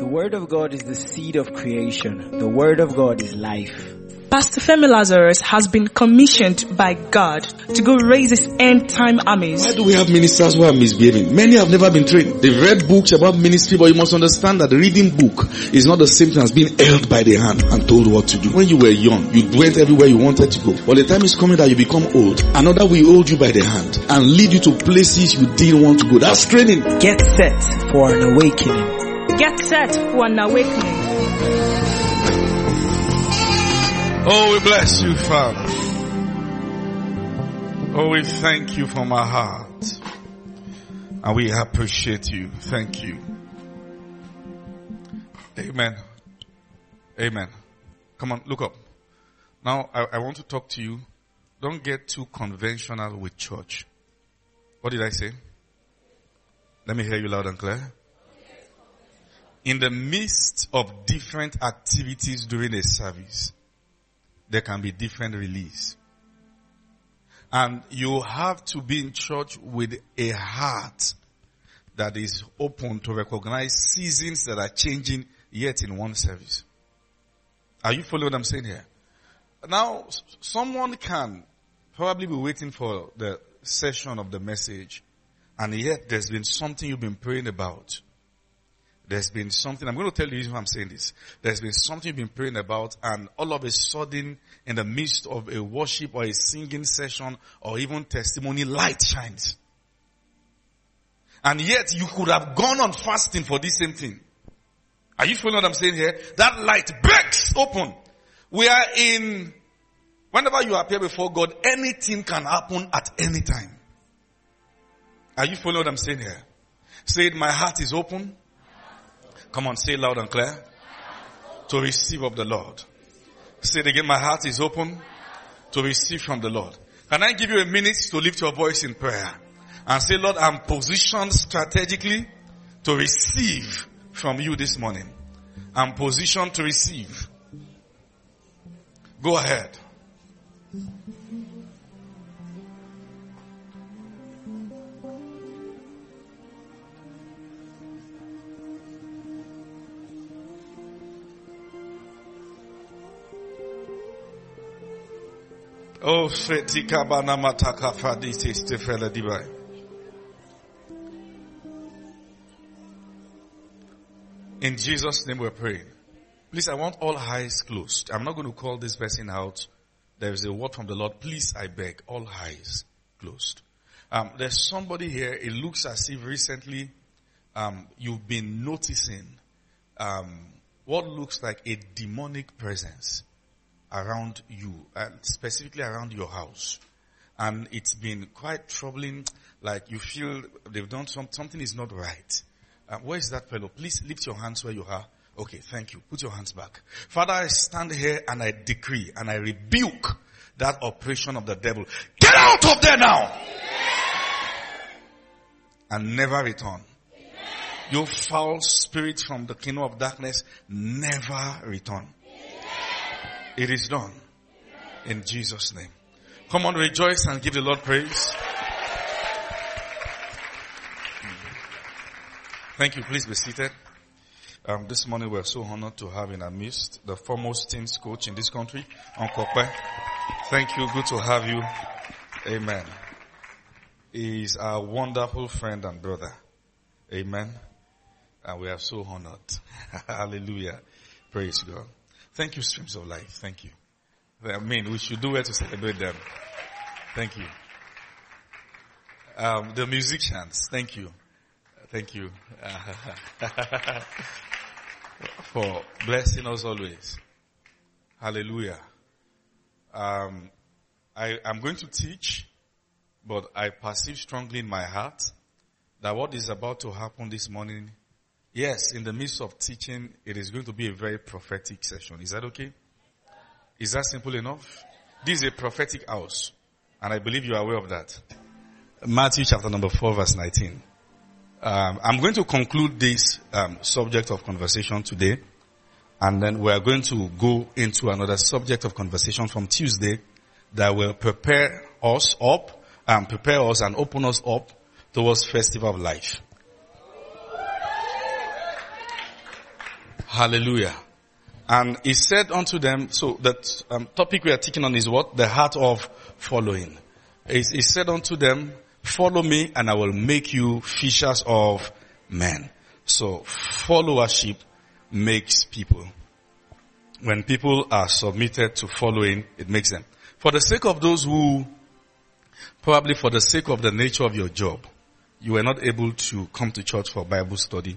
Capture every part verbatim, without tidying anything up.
The Word of God is the seed of creation. The Word of God is life. Pastor Femi Lazarus has been commissioned by God to go raise his end-time armies. Why do we have ministers who are misbehaving? Many have never been trained. They've read books about ministry, but you must understand that the reading book is not the same thing as being held by the hand and told what to do. When you were young, you went everywhere you wanted to go. But the time is coming that you become old. Another will hold you by the hand and lead you to places you didn't want to go. That's training. Get set for an awakening. Get set for an awakening. Oh, we bless you, Father. Oh, we thank you from our heart. And we appreciate you. Thank you. Amen. Amen. Come on, look up. Now, I, I want to talk to you. Don't get too conventional with church. What did I say? Let me hear you loud and clear. In the midst of different activities during a service, there can be different release. And you have to be in church with a heart that is open to recognize seasons that are changing yet in one service. Are you following what I'm saying here? Now, someone can probably be waiting for the session of the message, and yet there's been something you've been praying about. There's been something, I'm going to tell you the reason why I'm saying this. There's been something you've been praying about, and all of a sudden, in the midst of a worship or a singing session or even testimony, light shines. And yet, you could have gone on fasting for this same thing. Are you following what I'm saying here? That light breaks open. We are in, whenever you appear before God, anything can happen at any time. Are you following what I'm saying here? Say it, my heart is open. Come on, say it loud and clear. To receive of the Lord. Say it again, my heart is open to receive from the Lord. Can I give you a minute to lift your voice in prayer and say, Lord, I'm positioned strategically to receive from you this morning. I'm positioned to receive. Go ahead. Oh, Fetika Banamataka Fadisi Stefela Dibai. In Jesus' name we're praying. Please, I want all eyes closed. I'm not going to call this person out. There is a word from the Lord. Please, I beg, all eyes closed. Um, there's somebody here, it looks as if recently um, you've been noticing um, what looks like a demonic presence around you, and specifically around your house. And it's been quite troubling, like you feel they've done some, something is not right. Uh, where is that fellow? Please lift your hands where you are. Okay, thank you. Put your hands back. Father, I stand here and I decree and I rebuke that operation of the devil. Get out of there now! And never return. You foul spirit from the kingdom of darkness, never return. It is done. In Jesus' name. Come on, rejoice and give the Lord praise. Thank you. Please be seated. Um, this morning we're so honored to have in our midst the foremost teams coach in this country, Uncle Pe. Thank you. Good to have you. Amen. He is our wonderful friend and brother. Amen. And we are so honored. Hallelujah. Praise God. Thank you, Streams of Life. Thank you. I mean, we should do well to celebrate them. Thank you. Um, the musicians, thank you. Thank you. For blessing us always. Hallelujah. Um, I, I'm going to teach, but I perceive strongly in my heart that what is about to happen this morning, yes, in the midst of teaching, it is going to be a very prophetic session. Is that okay? Is that simple enough? This is a prophetic house, and I believe you are aware of that. Matthew chapter number four, verse nineteen. Um, I'm going to conclude this um, subject of conversation today, and then we are going to go into another subject of conversation from Tuesday that will prepare us up, and prepare us and open us up towards Festival of Life. Hallelujah. And he said unto them, so that um, topic we are teaching on is what? The heart of following. He, he said unto them, follow me and I will make you fishers of men. So followership makes people. When people are submitted to following, it makes them. For the sake of those who, probably for the sake of the nature of your job, you were not able to come to church for Bible study.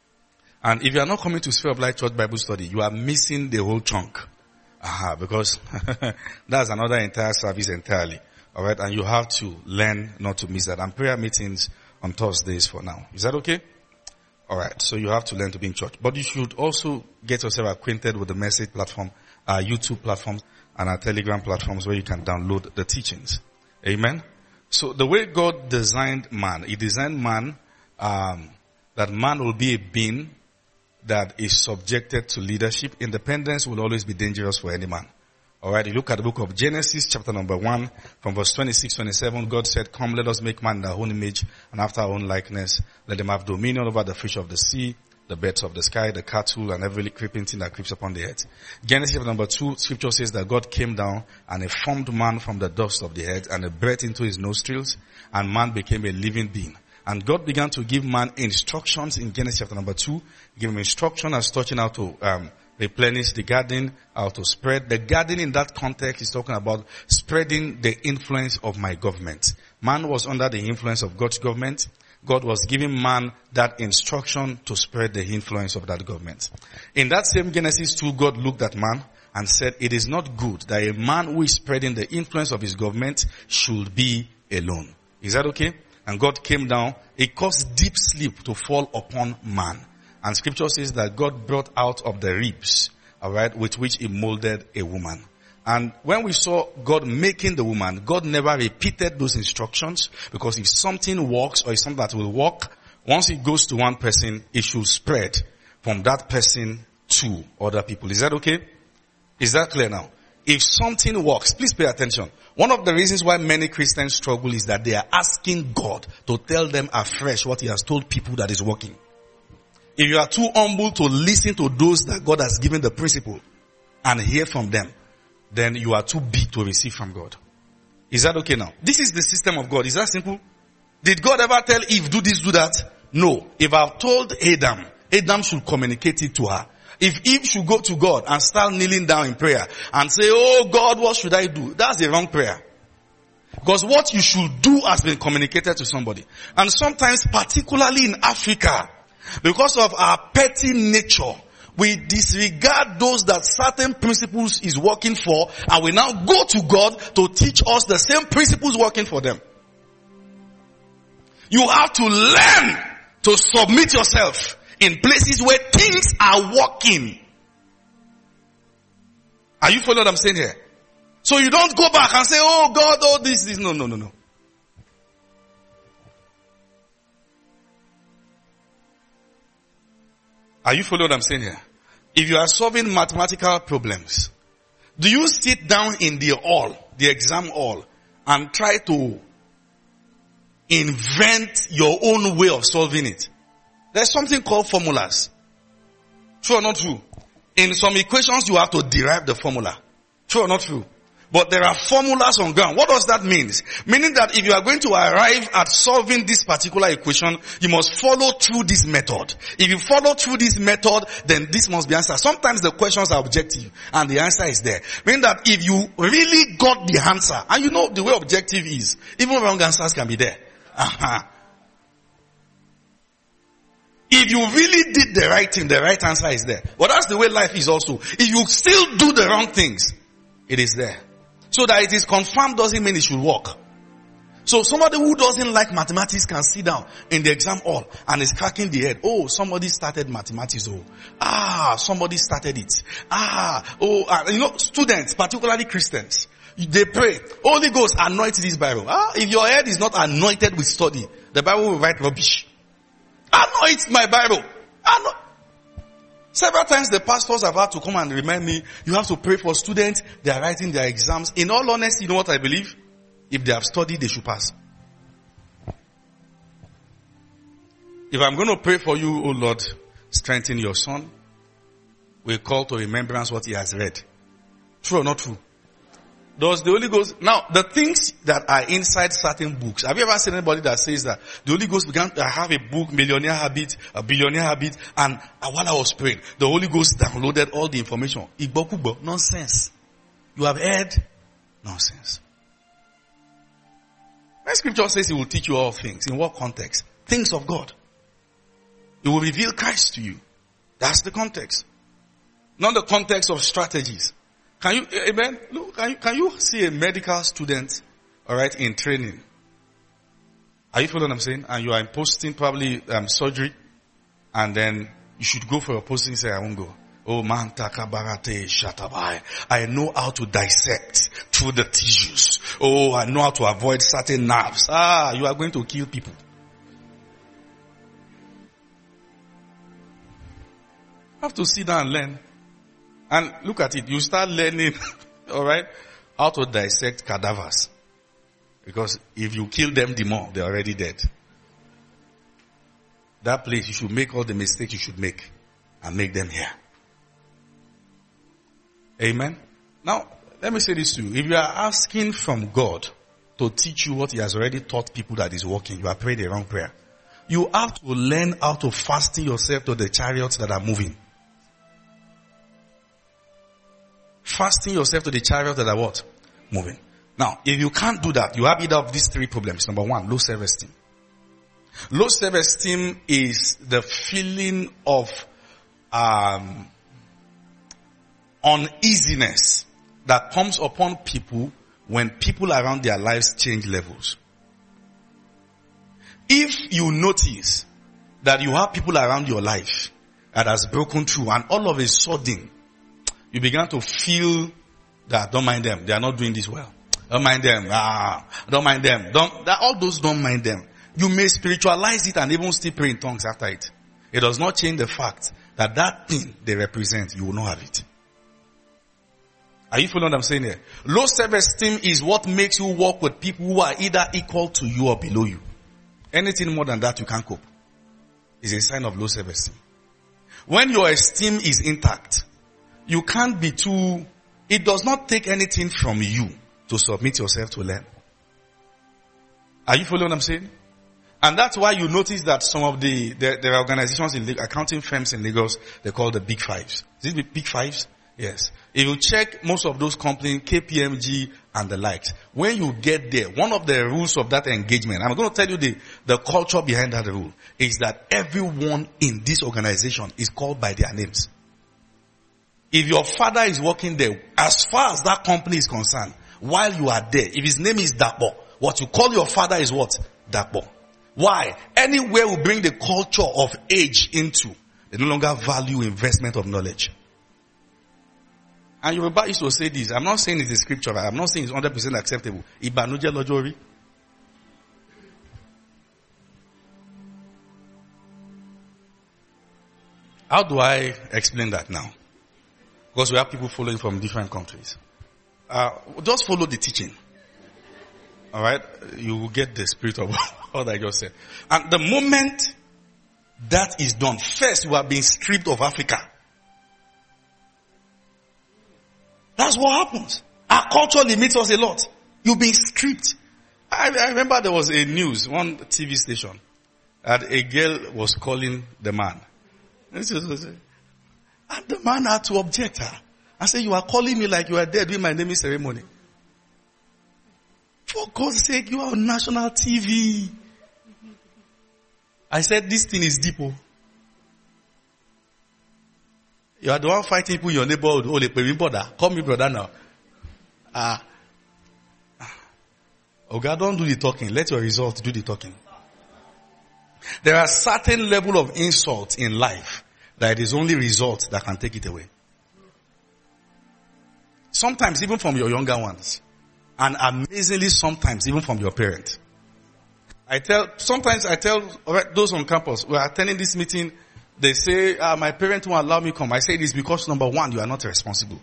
And if you are not coming to Sphere of Light Church Bible study, you are missing the whole chunk. Aha, because that's another entire service entirely. Alright, and you have to learn not to miss that. And prayer meetings on Thursdays for now. Is that okay? Alright, so you have to learn to be in church. But you should also get yourself acquainted with the message platform, our YouTube platforms, and our Telegram platforms where you can download the teachings. Amen? So the way God designed man, He designed man, um, that man will be a being that is subjected to leadership. Independence will always be dangerous for any man. Alright, you look at the book of Genesis, chapter number one, from verse twenty-six, twenty-seven, God said, come, let us make man in our own image and after our own likeness. Let them have dominion over the fish of the sea, the birds of the sky, the cattle, and every creeping thing that creeps upon the earth. Genesis chapter number two, scripture says that God came down and He formed man from the dust of the earth and He breathed into his nostrils, and man became a living being. And God began to give man instructions in Genesis chapter number two. Give him instruction as touching how to um, replenish the garden, how to spread. The garden in that context is talking about spreading the influence of my government. Man was under the influence of God's government. God was giving man that instruction to spread the influence of that government. In that same Genesis two, God looked at man and said, it is not good that a man who is spreading the influence of his government should be alone. Is that okay? And God came down. It caused deep sleep to fall upon man. And scripture says that God brought out of the ribs, alright, with which He molded a woman. And when we saw God making the woman, God never repeated those instructions, because if something works or if something that will work, once it goes to one person, it should spread from that person to other people. Is that okay? Is that clear now? If something works, please pay attention. One of the reasons why many Christians struggle is that they are asking God to tell them afresh what He has told people that is working. If you are too humble to listen to those that God has given the principle and hear from them, then you are too big to receive from God. Is that okay now? This is the system of God. Is that simple? Did God ever tell Eve, do this, do that? No. If I've told Adam, Adam should communicate it to her. If Eve should go to God and start kneeling down in prayer and say, oh God, what should I do? That's the wrong prayer. Because what you should do has been communicated to somebody. And sometimes, particularly in Africa, because of our petty nature, we disregard those that certain principles is working for, and we now go to God to teach us the same principles working for them. You have to learn to submit yourself in places where things are working. Are you following what I'm saying here? So you don't go back and say, oh God, oh this, this. No, no, no, no. Are you following what I'm saying here? If you are solving mathematical problems, do you sit down in the hall, the exam hall, and try to invent your own way of solving it? There's something called formulas. True or not true? In some equations, you have to derive the formula. True or not true? But there are formulas on ground. What does that mean? Meaning that if you are going to arrive at solving this particular equation, you must follow through this method. If you follow through this method, then this must be answered. Sometimes the questions are objective and the answer is there. Meaning that if you really got the answer, and you know the way objective is, even wrong answers can be there. Uh-huh. If you really did the right thing, the right answer is there. But that's the way life is also. If you still do the wrong things, it is there. So that it is confirmed doesn't mean it should work. So somebody who doesn't like mathematics can sit down in the exam hall and is cracking the head. Oh, somebody started mathematics. Oh, ah, somebody started it. Ah, oh, ah, you know, students, particularly Christians, they pray, Holy Ghost, anoint this Bible. Ah, if your head is not anointed with study, the Bible will write rubbish. Anoint my Bible. Anoint. Several times the pastors have had to come and remind me, you have to pray for students, they are writing their exams. In all honesty, you know what I believe? If they have studied, they should pass. If I'm going to pray for you, oh Lord, strengthen your son, will call to remembrance what he has read. True or not true? Does the Holy Ghost, now the things that are inside certain books, have you ever seen anybody that says that the Holy Ghost began to have a book, Millionaire Habit, a Billionaire Habit, and while I was praying, the Holy Ghost downloaded all the information. Igbo nonsense. You have heard nonsense. When scripture says he will teach you all things, in what context? Things of God. He will reveal Christ to you. That's the context. Not the context of strategies. Can you, amen? Look, can you, can you see a medical student, alright, in training? Are you following what I'm saying? And you are in posting probably um, surgery, and then you should go for your posting and say, I won't go. Oh man, takabarate shatabai. I know how to dissect through the tissues. Oh, I know how to avoid certain nerves. Ah, you are going to kill people. You have to sit down and learn. And look at it. You start learning, alright, how to dissect cadavers. Because if you kill them, the more, they're already dead. That place, you should make all the mistakes you should make. And make them here. Amen. Now, let me say this to you. If you are asking from God to teach you what he has already taught people that is working, you are praying the wrong prayer. You have to learn how to fasten yourself to the chariots that are moving. Fasten yourself to the chariots that are what? Moving. Now, if you can't do that, you have either of these three problems. Number one, low self-esteem. Low self-esteem is the feeling of um, uneasiness that comes upon people when people around their lives change levels. If you notice that you have people around your life that has broken through and all of a sudden you began to feel that don't mind them, they are not doing this well. Don't mind them, ah, don't mind them. Don't, that, all those don't mind them. You may spiritualize it and even still pray in tongues after it. It does not change the fact that that thing they represent, you will not have it. Are you following what I'm saying here? Low self-esteem is what makes you work with people who are either equal to you or below you. Anything more than that, you can't cope. It's a sign of low self-esteem. When your esteem is intact, you can't be too, it does not take anything from you to submit yourself to learn. Are you following what I'm saying? And that's why you notice that some of the, there, there are organizations in the accounting firms in Lagos, they call the big fives. Is it the big fives? Yes. If you check most of those companies, K P M G and the likes, when you get there, one of the rules of that engagement, I'm going to tell you the, the culture behind that rule, is that everyone in this organization is called by their names. If your father is working there, as far as that company is concerned, while you are there, if his name is Dapo, what you call your father is what? Dapo. Why? Anywhere we bring the culture of age into, they no longer value investment of knowledge. And Yoruba used to say this. I'm not saying it's a scripture. I'm not saying it's one hundred percent acceptable. Ibanuje lojori. How do I explain that now? Because we have people following from different countries. Uh, just follow the teaching. Alright? You will get the spirit of what I just said. And the moment that is done, first you are being stripped of Africa. That's what happens. Our culture limits us a lot. You've been stripped. I, I remember there was a news, one T V station, that a girl was calling the man. And the man had to object her. I said, you are calling me like you are there doing my naming ceremony. For God's sake, you are on national T V. I said, this thing is deep. Oh. You are the one fighting people in your neighborhood. Oh, they pay me brother. Call me brother now. Ah. Uh, oh God, don't do the talking. Let your result do the talking. There are certain level of insult in life that it is only result that can take it away. Sometimes even from your younger ones. And amazingly sometimes even from your parents. I tell, sometimes I tell those on campus, we are attending this meeting, they say, ah, my parents won't allow me to come. I say it is because number one, you are not responsible.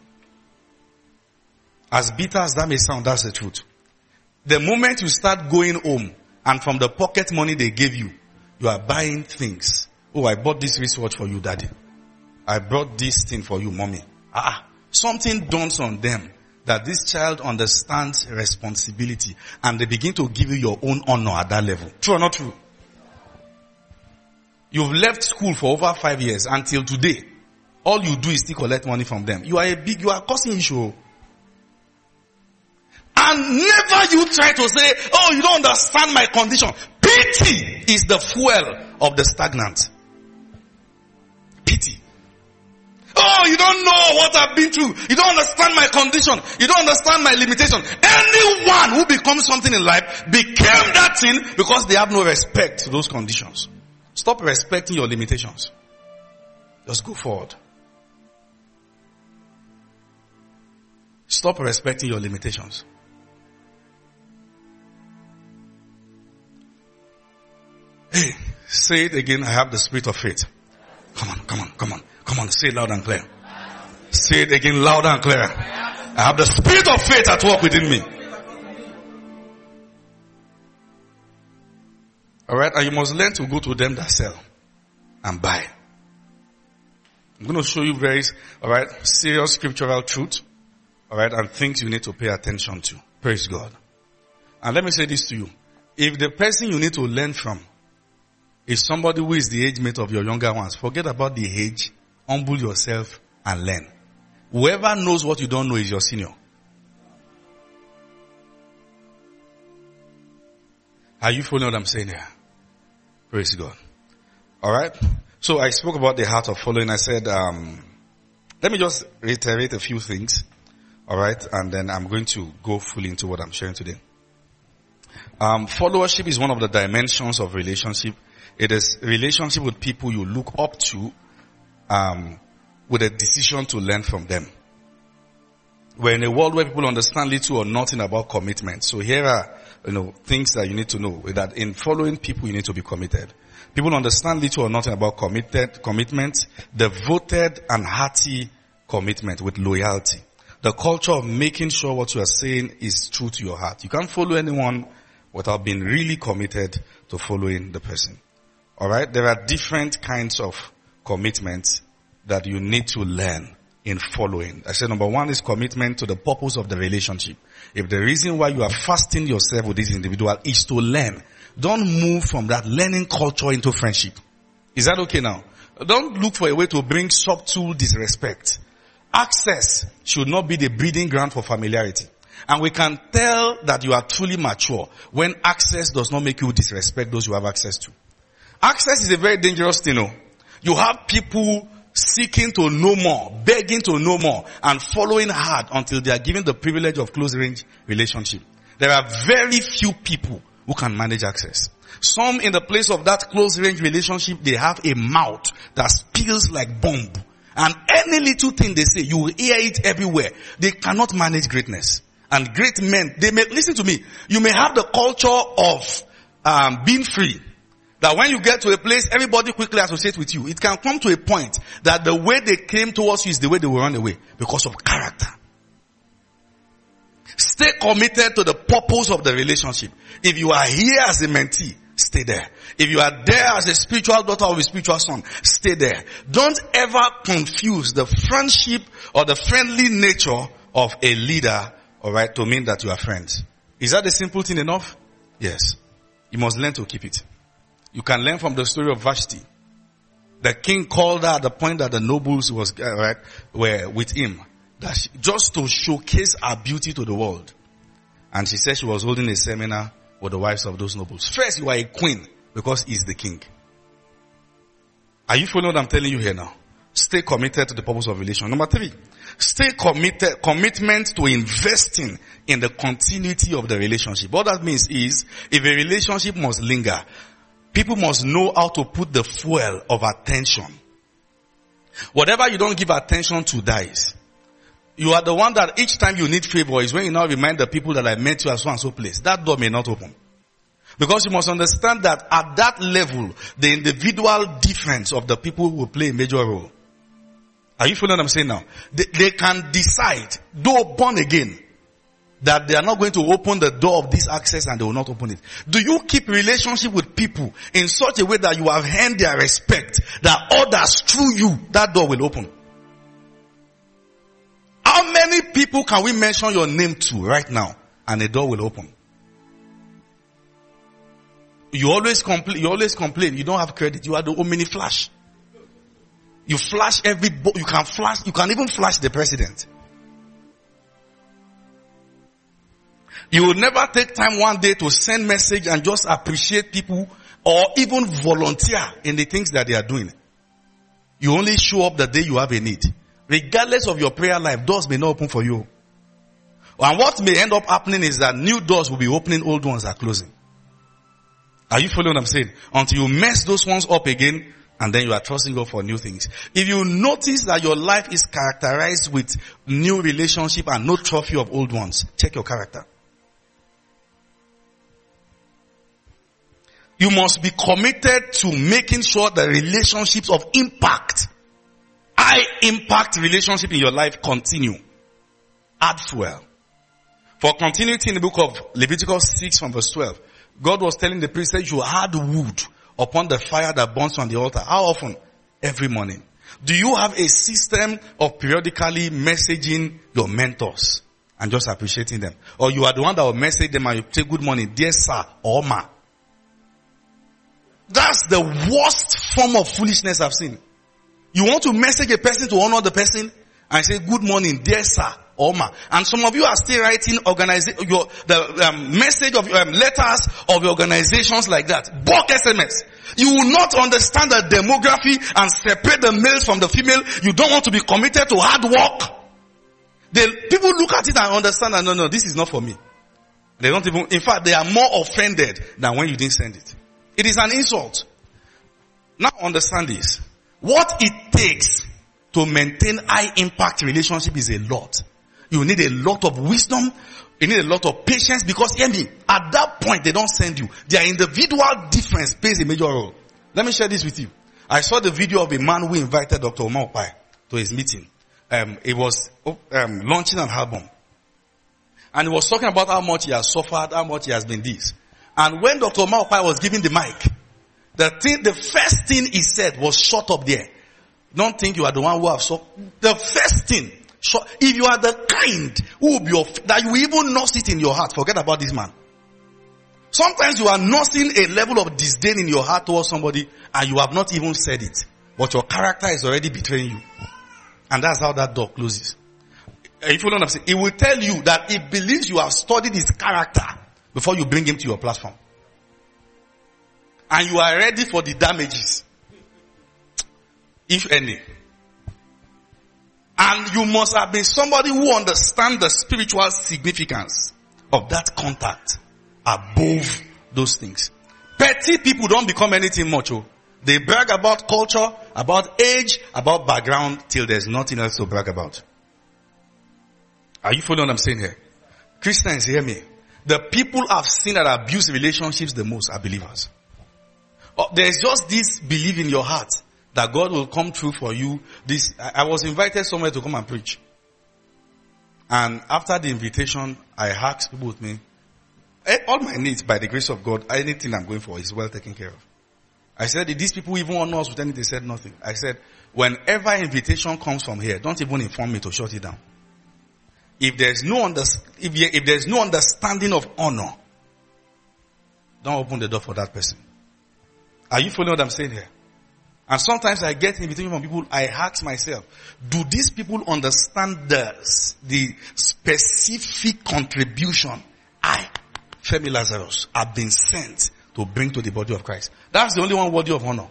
As bitter as that may sound, that's the truth. The moment you start going home and from the pocket money they gave you, you are buying things. Oh, I bought this wristwatch for you, daddy. I brought this thing for you, mommy. Ah, something dawns on them that this child understands responsibility and they begin to give you your own honor at that level. True or not true? You've left school for over five years until today. All you do is still collect money from them. You are a big, you are causing issue. And never you try to say, oh, you don't understand my condition. Pity is the fuel of the stagnant. Pity. Oh, you don't know what I've been through. You don't understand my condition. You don't understand my limitation. Anyone who becomes something in life became that thing because they have no respect to those conditions. Stop respecting your limitations. Just go forward. Stop respecting your limitations. Hey, say it again. I have the spirit of faith. Come on, come on, come on, come on. Say it loud and clear. Say it again loud and clear. I have the spirit of faith at work within me. Alright, and you must learn to go to them that sell and buy. I'm going to show you very, alright, serious scriptural truth, alright, and things you need to pay attention to. Praise God. And let me say this to you. If the person you need to learn from is somebody who is the age mate of your younger ones, forget about the age, humble yourself and learn. Whoever knows what you don't know is your senior. Are you following what I'm saying here? Praise God. Alright. So I spoke about the heart of following. I said, um, let me just reiterate a few things. Alright. And then I'm going to go fully into what I'm sharing today. Um, followership is one of the dimensions of relationship. It is relationship with people you look up to, um, with a decision to learn from them. We're in a world where people understand little or nothing about commitment. So here are, you know, things that you need to know. That in following people, you need to be committed. People understand little or nothing about committed, commitment, devoted and hearty commitment with loyalty. The culture of making sure what you are saying is true to your heart. You can't follow anyone without being really committed to following the person. Alright? There are different kinds of commitments that you need to learn in following. I said number one is commitment to the purpose of the relationship. If the reason why you are fasting yourself with this individual is to learn, don't move from that learning culture into friendship. Is that okay now? Don't look for a way to bring subtle disrespect. Access should not be the breeding ground for familiarity. And we can tell that you are truly mature when access does not make you disrespect those you have access to. Access is a very dangerous thing. You know? You have people seeking to know more, begging to know more, and following hard until they are given the privilege of close range relationship. There are very few people who can manage access. Some in the place of that close range relationship, they have a mouth that spills like bomb. And any little thing they say, you will hear it everywhere. They cannot manage greatness. And great men, they may, listen to me, you may have the culture of um, being free. That when you get to a place, everybody quickly associates with you. It can come to a point that the way they came towards you is the way they will run away because of character. Stay committed to the purpose of the relationship. If you are here as a mentee, stay there. If you are there as a spiritual daughter or a spiritual son, stay there. Don't ever confuse the friendship or the friendly nature of a leader, alright, to mean that you are friends. Is that a simple thing enough? Yes. You must learn to keep it. You can learn from the story of Vashti. The king called her at the point that the nobles was uh, right, were with him, that she, just to showcase her beauty to the world. And she said she was holding a seminar with the wives of those nobles. First, you are a queen because he's the king. Are you following what I'm telling you here now? Stay committed to the purpose of relation. Number three, stay committed, commitment to investing in the continuity of the relationship. What that means is, if a relationship must linger, people must know how to put the fuel of attention. Whatever you don't give attention to dies. You are the one that each time you need favor is when you now remind the people that I met you at so and so place. That door may not open. Because you must understand that at that level, the individual difference of the people will play a major role. Are you following what I'm saying now? They, they can decide, though born again, that they are not going to open the door of this access and they will not open it? Do you keep relationship with people in such a way that you have earned their respect, that others through you, that door will open? How many people can we mention your name to right now and the door will open? You always complain, you always complain, you don't have credit, you are the omni flash. You flash every, bo- you can flash, you can even flash the president. You will never take time one day to send message and just appreciate people or even volunteer in the things that they are doing. You only show up the day you have a need. Regardless of your prayer life, doors may not open for you. And what may end up happening is that new doors will be opening, old ones are closing. Are you following what I'm saying? Until you mess those ones up again, and then you are trusting God for new things. If you notice that your life is characterized with new relationship and no trophy of old ones, check your character. You must be committed to making sure the relationships of impact, high impact relationship in your life continue. Add fuel. For continuity in the book of Leviticus six from verse twelve, God was telling the priest that you add wood upon the fire that burns on the altar. How often? Every morning. Do you have a system of periodically messaging your mentors and just appreciating them? Or you are the one that will message them and you say good morning, dear sir or ma? That's the worst form of foolishness I've seen. You want to message a person to honor the person and say good morning, dear sir or ma. And some of you are still writing organiza- your, the um, message of um, letters of your organizations like that. Bulk S M S. You will not understand the demography and separate the males from the female. You don't want to be committed to hard work. The people look at it and understand that no, no, this is not for me. They don't even, in fact, they are more offended than when you didn't send it. It is an insult. Now understand this. What it takes to maintain high impact relationship is a lot. You need a lot of wisdom. You need a lot of patience because hear me, at that point they don't send you. Their individual difference plays a major role. Let me share this with you. I saw the video of a man who invited Doctor Omar Opai to his meeting. Um, he was um, launching an album. And he was talking about how much he has suffered, how much he has been this. And when Doctor Omar Opai was giving the mic, the thing, the first thing he said was shut up there. Don't think you are the one who have so. The first thing, if you are the kind who will be off, that you even nurse it in your heart, forget about this man. Sometimes you are nursing a level of disdain in your heart towards somebody and you have not even said it. But your character is already betraying you. And that's how that door closes. If you don't understand, it will tell you that it believes you have studied his character before you bring him to your platform. And you are ready for the damages. If any. And you must have been somebody who understands the spiritual significance of that contact above those things. Petty people don't become anything much. Oh. They brag about culture, about age, about background till there's nothing else to brag about. Are you following what I'm saying here? Christians, hear me. The people I've seen that abuse relationships the most are believers. Oh, there's just this belief in your heart that God will come through for you. This, I, I was invited somewhere to come and preach. And after the invitation, I asked people with me, all my needs by the grace of God, anything I'm going for is well taken care of. I said, did these people even honor us with anything? They said nothing. I said, whenever invitation comes from here, don't even inform me to shut it down. If there's no under, if, you, if there's no understanding of honor, don't open the door for that person. Are you following what I'm saying here? And sometimes I get invitation from people, I ask myself, do these people understand the, the specific contribution I, Femi Lazarus, have been sent to bring to the body of Christ? That's the only one worthy of honor.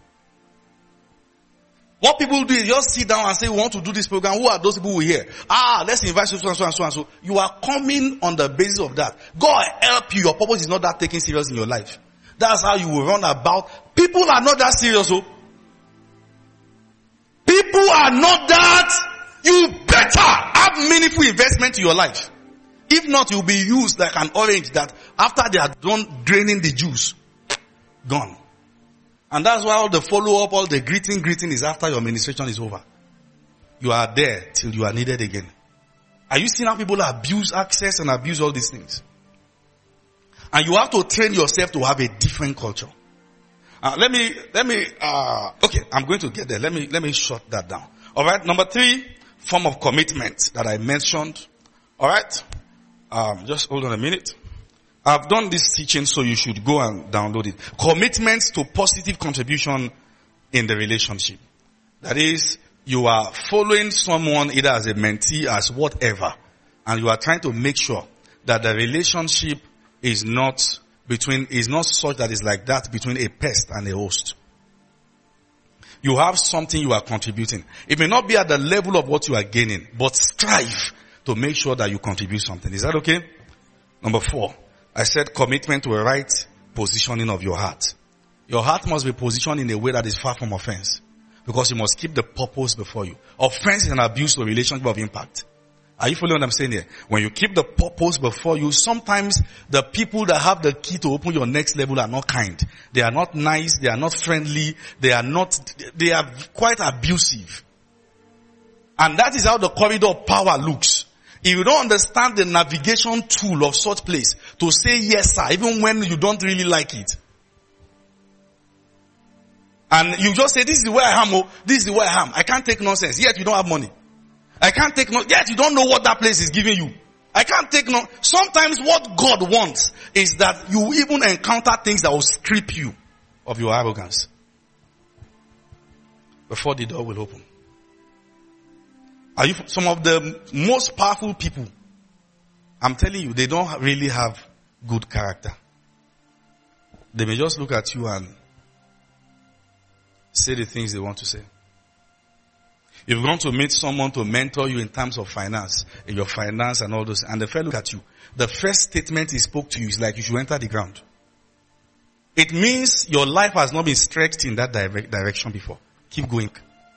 What people do is just sit down and say, we want to do this program. Who are those people who hear? Ah, let's invite you so and so and so and so. You are coming on the basis of that. God help you. Your purpose is not that taken serious in your life. That's how you will run about. People are not that serious. Oh. People are not that. You better have meaningful investment in your life. If not, you'll be used like an orange that after they are done draining the juice, gone. And that's why all the follow-up, all the greeting, greeting is after your administration is over. You are there till you are needed again. Are you seeing how people abuse access and abuse all these things? And you have to train yourself to have a different culture. Uh, let me, let me, uh, okay, I'm going to get there. Let me, let me shut that down. Alright, number three, form of commitment that I mentioned. Alright, um, just hold on a minute. I've done this teaching, so you should go and download it. Commitment to positive contribution in the relationship. That is, you are following someone either as a mentee, as whatever, and you are trying to make sure that the relationship is not between, is not such that it's like that between a pest and a host. You have something you are contributing. It may not be at the level of what you are gaining, but strive to make sure that you contribute something. Is that okay? Number four, I said commitment to a right positioning of your heart. Your heart must be positioned in a way that is far from offense, because you must keep the purpose before you. Offense is an abuse to a relationship of impact. Are you following what I'm saying here? When you keep the purpose before you, sometimes the people that have the key to open your next level are not kind. They are not nice. They are not friendly. They are not, they are quite abusive. And that is how the corridor of power looks. If you don't understand the navigation tool of such place to say yes sir, even when you don't really like it. And you just say, this is where I am, oh, this is where I am. I can't take nonsense, yet you don't have money. I can't take no, yet you don't know what that place is giving you. I can't take no, sometimes what God wants is that you even encounter things that will strip you of your arrogance before the door will open. Are you, some of the most powerful people, I'm telling you, they don't really have good character. They may just look at you and say the things they want to say. You've gone to meet someone to mentor you in terms of finance, in your finance and all those, and the fellow look at you. The first statement he spoke to you is like, you should enter the ground. It means your life has not been stretched in that direct direction before. Keep going.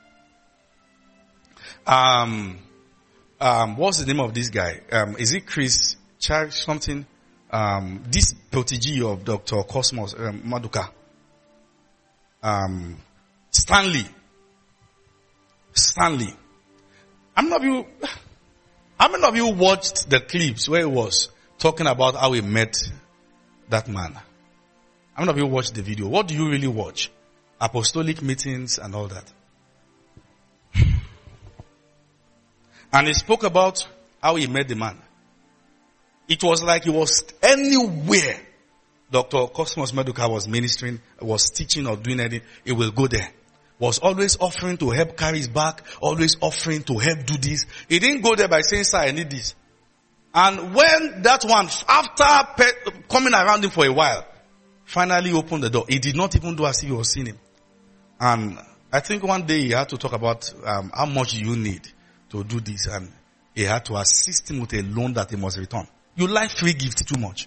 Um, um, what's the name of this guy? Um, is it Chris Charles something? Um, this protege of Doctor Cosmos, um, Maduka. Um, Stanley. Stanley. How many of you, how many of you watched the clips where he was talking about how he met that man? How many of you watched the video? What do you really watch? Apostolic meetings and all that. And he spoke about how he met the man. It was like he was anywhere Doctor Cosmos Maduka was ministering, was teaching or doing anything, he will go there. Was always offering to help carry his back, always offering to help do this. He didn't go there by saying, sir, I need this. And when that one, after pe- coming around him for a while, finally opened the door, he did not even do as if he was seeing him. And I think one day he had to talk about um, how much you need to do this, and he had to assist him with a loan that he must return. You like free gifts too much.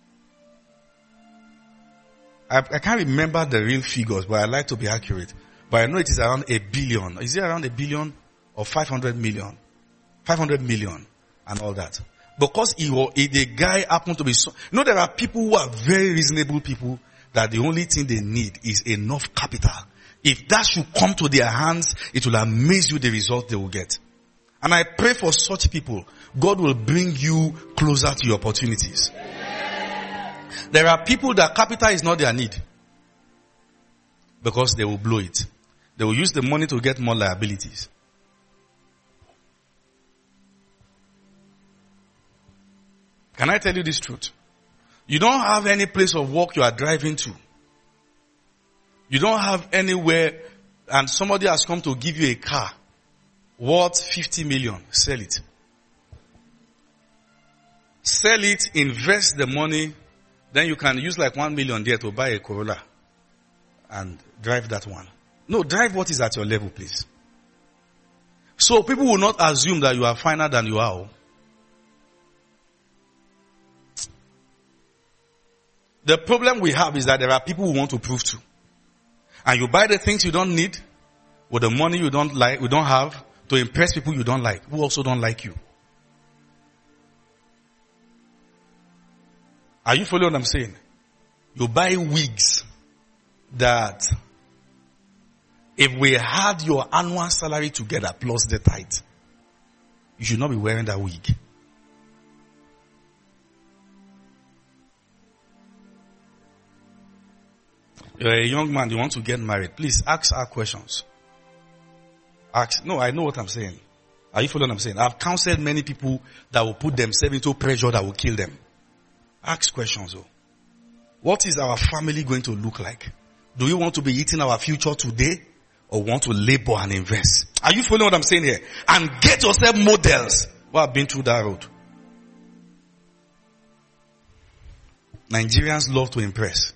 I, I can't remember the real figures, but I like to be accurate. But I know it is around a billion. Is it around a billion or five hundred million? five hundred million and all that. Because he, he, the guy happened to be so, you know, there are people who are very reasonable people that the only thing they need is enough capital. If that should come to their hands, it will amaze you the result they will get. And I pray for such people, God will bring you closer to your opportunities. There are people that capital is not their need, because they will blow it. They will use the money to get more liabilities. Can I tell you this truth? You don't have any place of work you are driving to. You don't have anywhere, and somebody has come to give you a car worth fifty million. Sell it. Sell it, invest the money, then you can use like one million there to buy a Corolla and drive that one. No, drive what is at your level, please. So people will not assume that you are finer than you are. The problem we have is that there are people who want to prove to. And you buy the things you don't need with the money you don't like, you don't have, to impress people you don't like, who also don't like you. Are you following what I'm saying? You buy wigs that if we had your annual salary together plus the tithe, You should not be wearing that wig. You're a young man, you want to get married. Please ask our questions. Ask. No, I know what I'm saying. Are you following what I'm saying? I've counseled many people that will put themselves into pressure that will kill them. Ask questions though. What is our family going to look like? Do you want to be eating our future today or want to labor and invest? Are you following what I'm saying here? And get yourself models who have been through that road. Nigerians love to impress.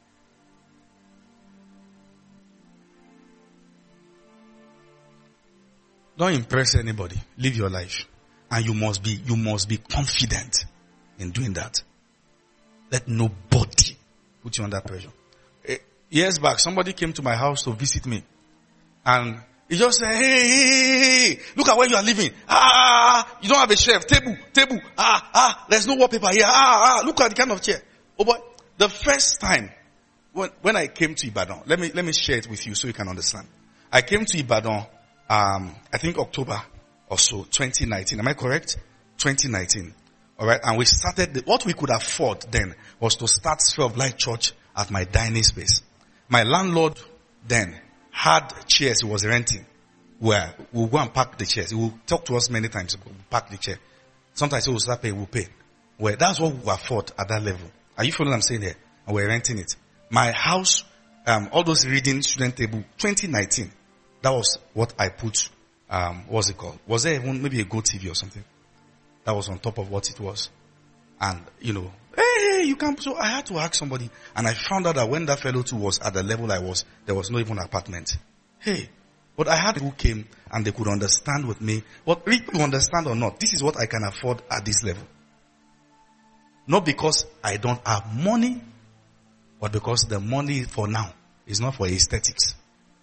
Don't impress anybody. Live your life. And you must be, you must be confident in doing that. Let nobody put you under pressure. Years back, somebody came to my house to visit me. And he just said, hey, hey, hey, hey, look at where you are living. Ah, you don't have a shelf. Table, table. Ah, ah, there's no wallpaper here. Ah, ah, look at the kind of chair. Oh boy, the first time when, when I came to Ibadan, let me, let me share it with you so you can understand. I came to Ibadan, um, I think October or so, twenty nineteen. Am I correct? twenty nineteen. Alright, and we started, the, what we could afford then was to start Sphere of Light Church at my dining space. My landlord then had chairs he was renting where we'll go and pack the chairs. He will talk to us many times, we'll pack the chair. Sometimes he will start paying, we'll pay. Well, that's what we afford at that level. Are you following what I'm saying here? And we're renting it. My house, um, all those reading student table, twenty nineteen. That was what I put, um, what's it called? Was there even maybe a Go T V or something? That was on top of what it was. And, you know, hey, you can't, so I had to ask somebody. And I found out that when that fellow too was at the level I was, there was no even apartment. Hey, but I had people who came and they could understand with me. What really to understand or not, this is what I can afford at this level. Not because I don't have money, but because the money for now is not for aesthetics.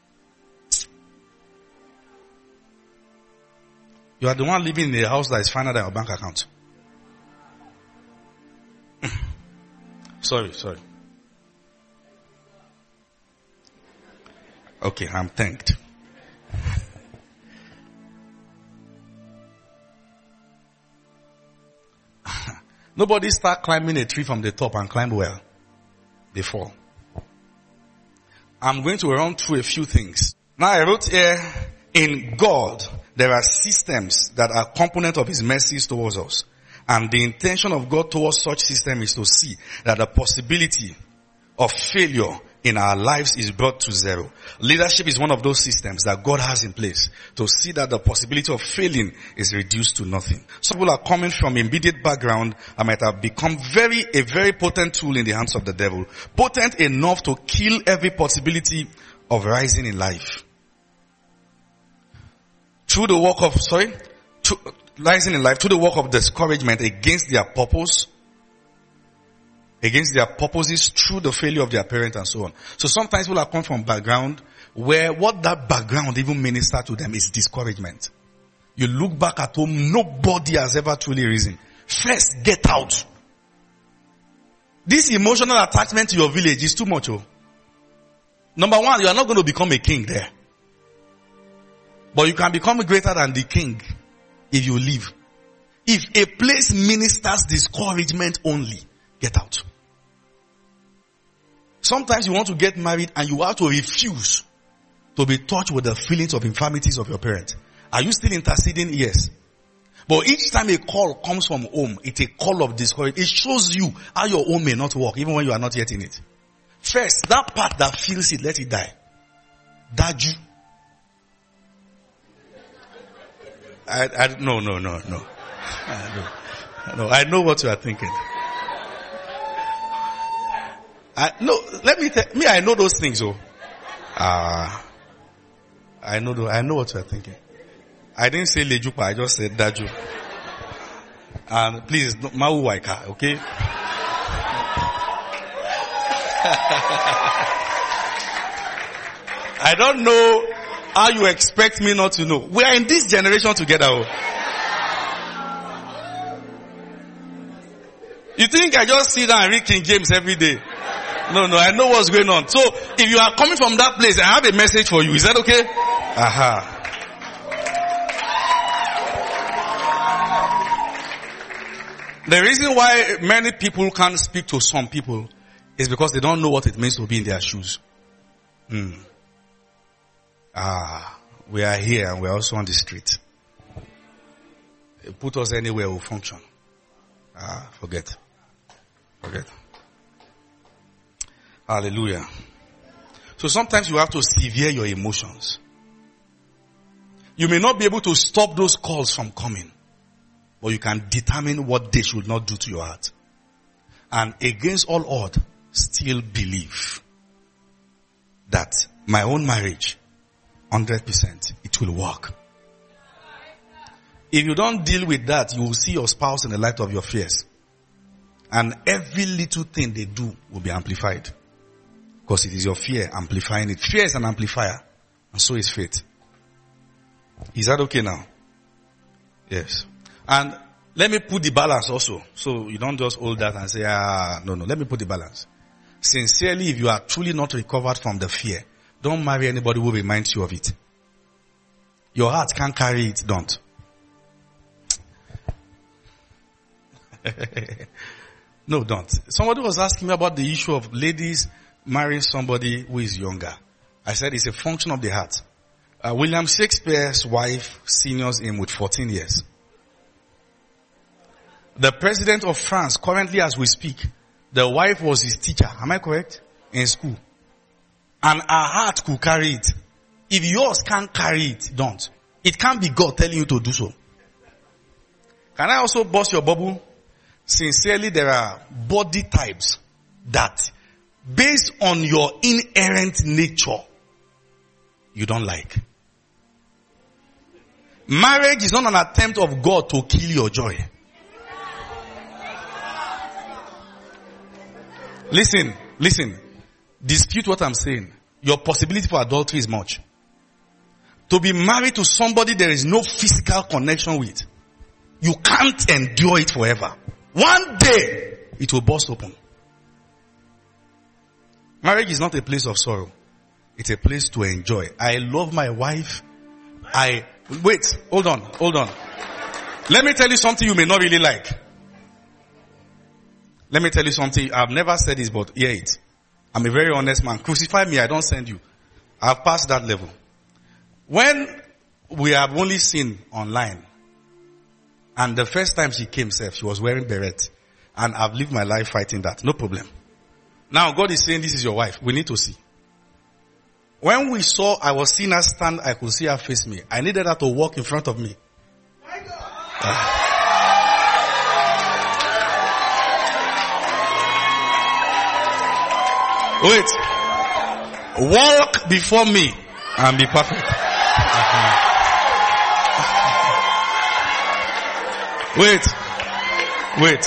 You are the one living in a house that is finer than your bank account. sorry, sorry. Okay, I'm thanked. Nobody start climbing a tree from the top and climb well. They fall. I'm going to run through a few things. Now I wrote here, in God, there are systems that are component of His mercies towards us. And the intention of God towards such system is to see that the possibility of failure in our lives is brought to zero. Leadership is one of those systems that God has in place to see that the possibility of failing is reduced to nothing. Some people are coming from immediate background and might have become very, a very potent tool in the hands of the devil. Potent enough to kill every possibility of rising in life. Through the work of, sorry, through, rising in life, through the work of discouragement against their purpose, against their purposes, through the failure of their parents and so on. So sometimes people are come from background where what that background even minister to them is discouragement. You look back at home, nobody has ever truly risen. First, get out. This emotional attachment to your village is too much. Oh. Number one, you are not going to become a king there. But you can become greater than the king if you leave. If a place ministers discouragement only, get out. Sometimes you want to get married and you have to refuse to be touched with the feelings of infirmities of your parents. Are you still interceding? Yes. But each time a call comes from home, it's a call of discouragement. It shows you how your home may not work, even when you are not yet in it. First, that part that feels it, let it die. Daju. I, I, no, no, no, no. I know, no, I know what you are thinking. I, no, let me tell, me, I know those things, oh. Ah. Uh, I know, the, I know what you are thinking. I didn't say Lejupa, I just said Daju. And please, Mau Waika, okay? I don't know how you expect me not to know. We are in this generation together. Oh. You think I just sit down and read King James every day? No, no, I know what's going on. So, if you are coming from that place, I have a message for you. Is that okay? Aha. The reason why many people can't speak to some people is because they don't know what it means to be in their shoes. Hmm. Ah, we are here and we are also on the street. Put us anywhere, we'll function. Ah, forget. Forget. Hallelujah. So sometimes you have to severe your emotions. You may not be able to stop those calls from coming, but you can determine what they should not do to your heart. And against all odds, still believe that my own marriage, one hundred percent, it will work. If you don't deal with that, you will see your spouse in the light of your fears. And every little thing they do will be amplified. Because it is your fear amplifying it. Fear is an amplifier. And so is faith. Is that okay now? Yes. And let me put the balance also. So you don't just hold that and say, ah, no, no. Let me put the balance. Sincerely, if you are truly not recovered from the fear, don't marry anybody who reminds you of it. Your heart can't carry it, don't. No, don't. Somebody was asking me about the issue of ladies marrying somebody who is younger. I said it's a function of the heart. Uh, William Shakespeare's wife seniors him with fourteen years. The president of France, currently as we speak, the wife was his teacher. Am I correct? In school. And her heart could carry it. If yours can't carry it, don't. It can't be God telling you to do so. Can I also burst your bubble? Sincerely, there are body types that, based on your inherent nature, you don't like. Marriage is not an attempt of God to kill your joy. Listen, listen. Dispute what I'm saying. Your possibility for adultery is much. To be married to somebody there is no physical connection with, you can't endure it forever. One day, it will burst open. Marriage is not a place of sorrow. It's a place to enjoy. I love my wife. I, wait, hold on, hold on. Let me tell you something you may not really like. Let me tell you something. I've never said this, but hear it. I'm a very honest man. Crucify me, I don't send you. I've passed that level. When we have only seen online, and the first time she came, she was wearing beret. And I've lived my life fighting that. No problem. Now God is saying, this is your wife. We need to see. When we saw, I was seeing her stand, I could see her face me. I needed her to walk in front of me. Uh, Wait. Walk before me and be perfect. Wait. Wait.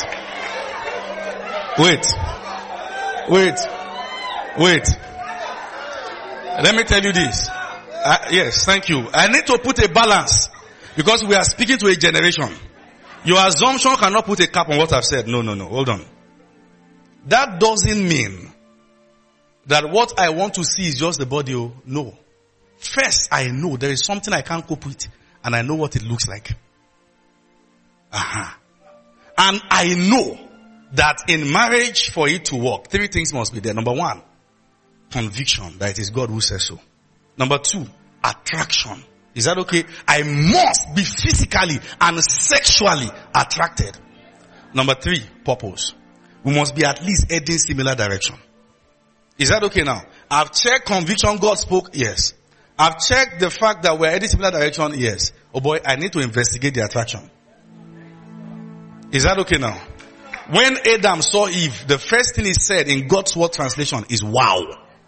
Wait. Wait. Wait. Let me tell you this. Uh, yes, thank you. I need to put a balance because we are speaking to a generation. Your assumption cannot put a cap on what I've said. No, no, no. Hold on. That doesn't mean that what I want to see is just the body. Oh, no. First, I know there is something I can't cope with and I know what it looks like. Uh-huh. And I know that in marriage, for it to work, three things must be there. Number one, conviction that it is God who says so. Number two, attraction. Is that okay? I must be physically and sexually attracted. Number three, purpose. We must be at least heading similar direction. Is that okay now? I've checked conviction, God spoke, yes. I've checked the fact that we're heading similar direction, yes. Oh boy, I need to investigate the attraction. Is that okay now? When Adam saw Eve, the first thing he said in God's word translation is wow.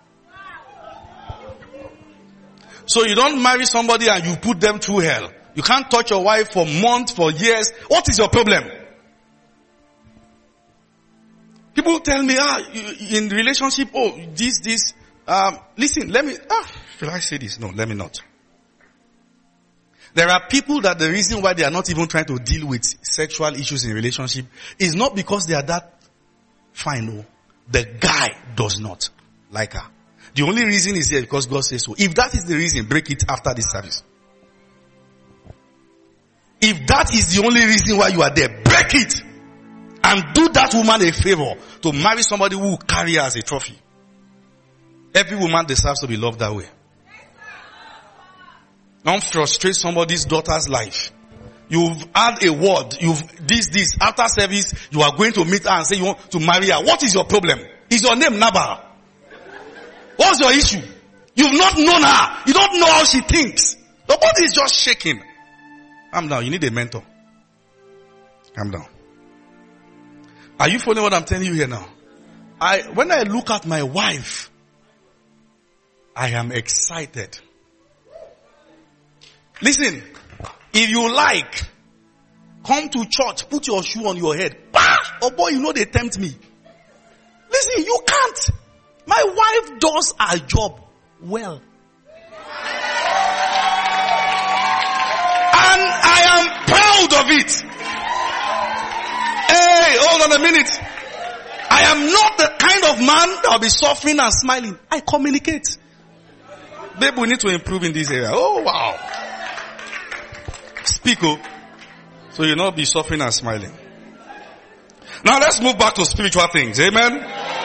So you don't marry somebody and you put them through hell. You can't touch your wife for months, for years. What is your problem? People tell me, ah, in relationship, oh, this, this, um, listen, let me, ah, should I say this? No, let me not. There are people that the reason why they are not even trying to deal with sexual issues in relationship is not because they are that fine. No, the guy does not like her. The only reason is here because God says so. If that is the reason, break it after this service. If that is the only reason why you are there, break it. And do that woman a favor to marry somebody who will carry her as a trophy. Every woman deserves to be loved that way. Don't frustrate somebody's daughter's life. You've had a word, you've this, this, after service, you are going to meet her and say you want to marry her. What is your problem? Is your name Naba? What's your issue? You've not known her. You don't know how she thinks. The body is just shaking. Calm down. You need a mentor. Calm down. Are you following what I'm telling you here now? I, when I look at my wife, I am excited. Listen, if you like, come to church, put your shoe on your head. Bah! Oh boy, you know they tempt me. Listen, you can't. My wife does her job well. And I am proud of it. Hey, hold on a minute. I am not the kind of man that will be suffering and smiling. I communicate. Babe, we need to improve in this area. Oh, wow. Speak up. So you'll not be suffering and smiling. Now let's move back to spiritual things. Amen.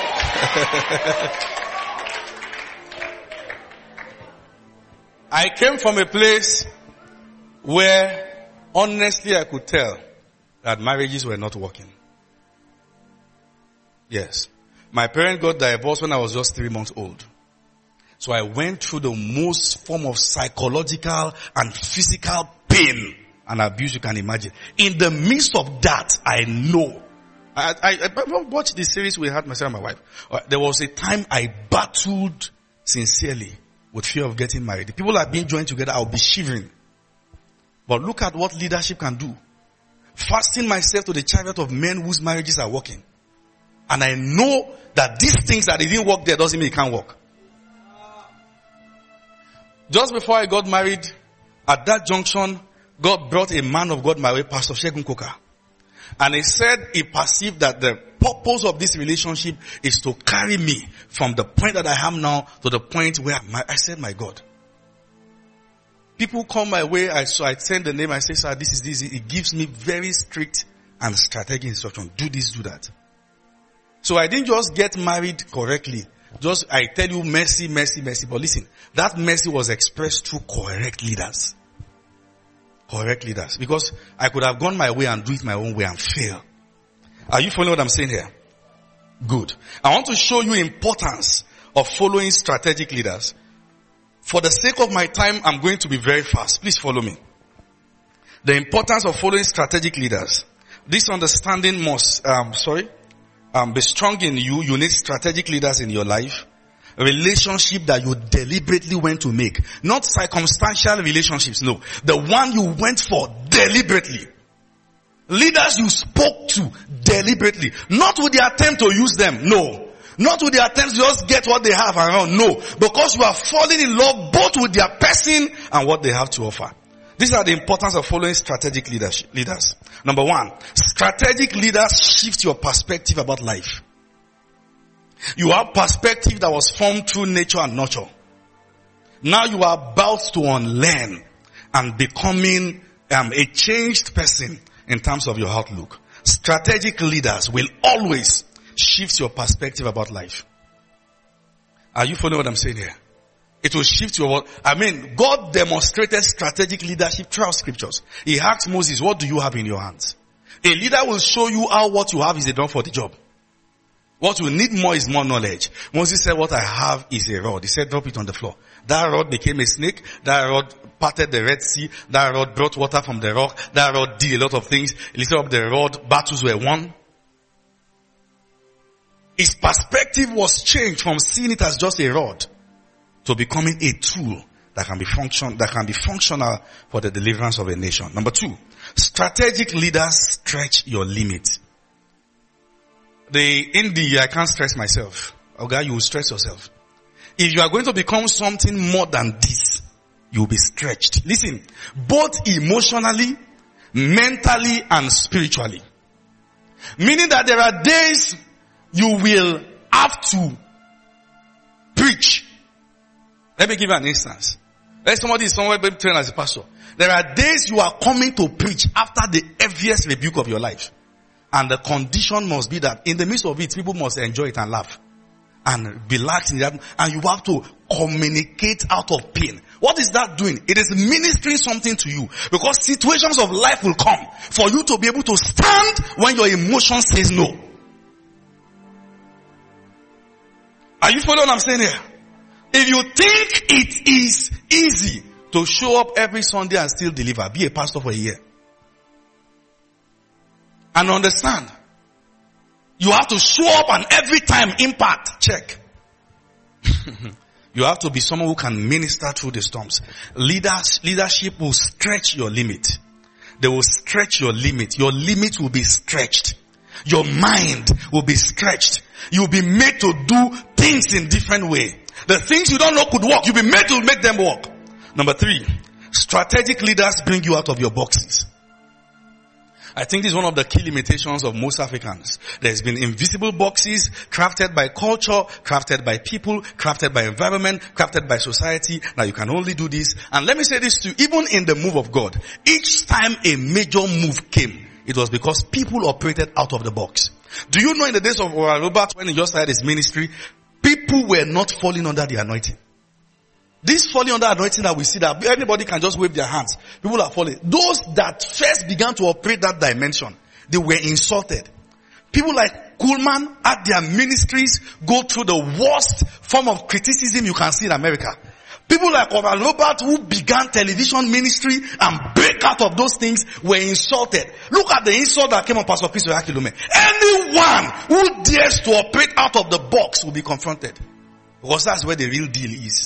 I came from a place where honestly I could tell that marriages were not working. Yes. My parents got divorced when I was just three months old. So I went through the most form of psychological and physical pain and abuse you can imagine. In the midst of that, I know. I, I, I watched the series we had, myself and my wife. Uh, there was a time I battled sincerely with fear of getting married. The people are being joined together, I'll be shivering. But look at what leadership can do. Fasting myself to the chariot of men whose marriages are working. And I know that these things that didn't work there doesn't mean it can't work. Just before I got married, at that junction, God brought a man of God my way, Pastor Shegun Koka. And he said he perceived that the purpose of this relationship is to carry me from the point that I am now to the point where my, I said, my God. People come my way, I, so I send the name, I say, sir, this is this. It gives me very strict and strategic instruction. Do this, do that. So I didn't just get married correctly. Just, I tell you, mercy, mercy, mercy. But listen, that mercy was expressed through correct leaders. Correct leaders. Because I could have gone my way and do it my own way and fail. Are you following what I'm saying here? Good. I want to show you importance of following strategic leaders. For the sake of my time, I'm going to be very fast. Please follow me. The importance of following strategic leaders. This understanding must, um, sorry, um, be strong in you. You need strategic leaders in your life. A relationship that you deliberately went to make. Not circumstantial relationships, no. The one you went for deliberately. Leaders you spoke to deliberately. Not with the attempt to use them, no. Not with the attempt to just get what they have around, no. Because you are falling in love both with their person and what they have to offer. These are the importance of following strategic leadership, leaders. Number one, strategic leaders shift your perspective about life. You have perspective that was formed through nature and nurture. Now you are about to unlearn and becoming um, a changed person in terms of your outlook. Strategic leaders will always shift your perspective about life. Are you following what I'm saying here? It will shift your, I mean, God demonstrated strategic leadership throughout scriptures. He asked Moses, what do you have in your hands? A leader will show you how what you have is enough for the job. What you need more is more knowledge. Moses said, what I have is a rod. He said, drop it on the floor. That rod became a snake. That rod parted the Red Sea. That rod brought water from the rock. That rod did a lot of things. Instead of the rod, battles were won. His perspective was changed from seeing it as just a rod to becoming a tool that can be function, that can be functional for the deliverance of a nation. Number two, strategic leaders stretch your limit. The India, I can't stress myself. Okay, you will stress yourself. If you are going to become something more than this, you will be stretched. Listen, both emotionally, mentally, and spiritually. Meaning that there are days you will have to preach. Let me give you an instance. Let somebody is somewhere being trained as a pastor. There are days you are coming to preach after the heaviest rebuke of your life. And the condition must be that in the midst of it, people must enjoy it and laugh. And be lax in that. And you have to communicate out of pain. What is that doing? It is ministering something to you. Because situations of life will come for you to be able to stand when your emotion says no. Are you following what I'm saying here? If you think it is easy to show up every Sunday and still deliver, be a pastor for a year. And understand, you have to show up and every time impact, check. You have to be someone who can minister through the storms. Leaders, leadership will stretch your limit. They will stretch your limit. Your limit will be stretched. Your mind will be stretched. You'll be made to do things in different way. The things you don't know could work, you'll be made to make them work. Number three, strategic leaders bring you out of your boxes. I think this is one of the key limitations of most Africans. There's been invisible boxes crafted by culture, crafted by people, crafted by environment, crafted by society. Now you can only do this. And let me say this to you, even in the move of God, each time a major move came, it was because people operated out of the box. Do you know in the days of Oral Roberts, when he just started his ministry, people were not falling under the anointing. This falling under anointing that we see, that anybody can just wave their hands. People are falling. Those that first began to operate that dimension, they were insulted. People like Kuhlman had their ministries go through the worst form of criticism you can see in America. People like Oral Roberts, who began television ministry and break out of those things, were insulted. Look at the insult that came on Pastor Peace Oyakhilome. Anyone who dares to operate out of the box will be confronted. Because that's where the real deal is.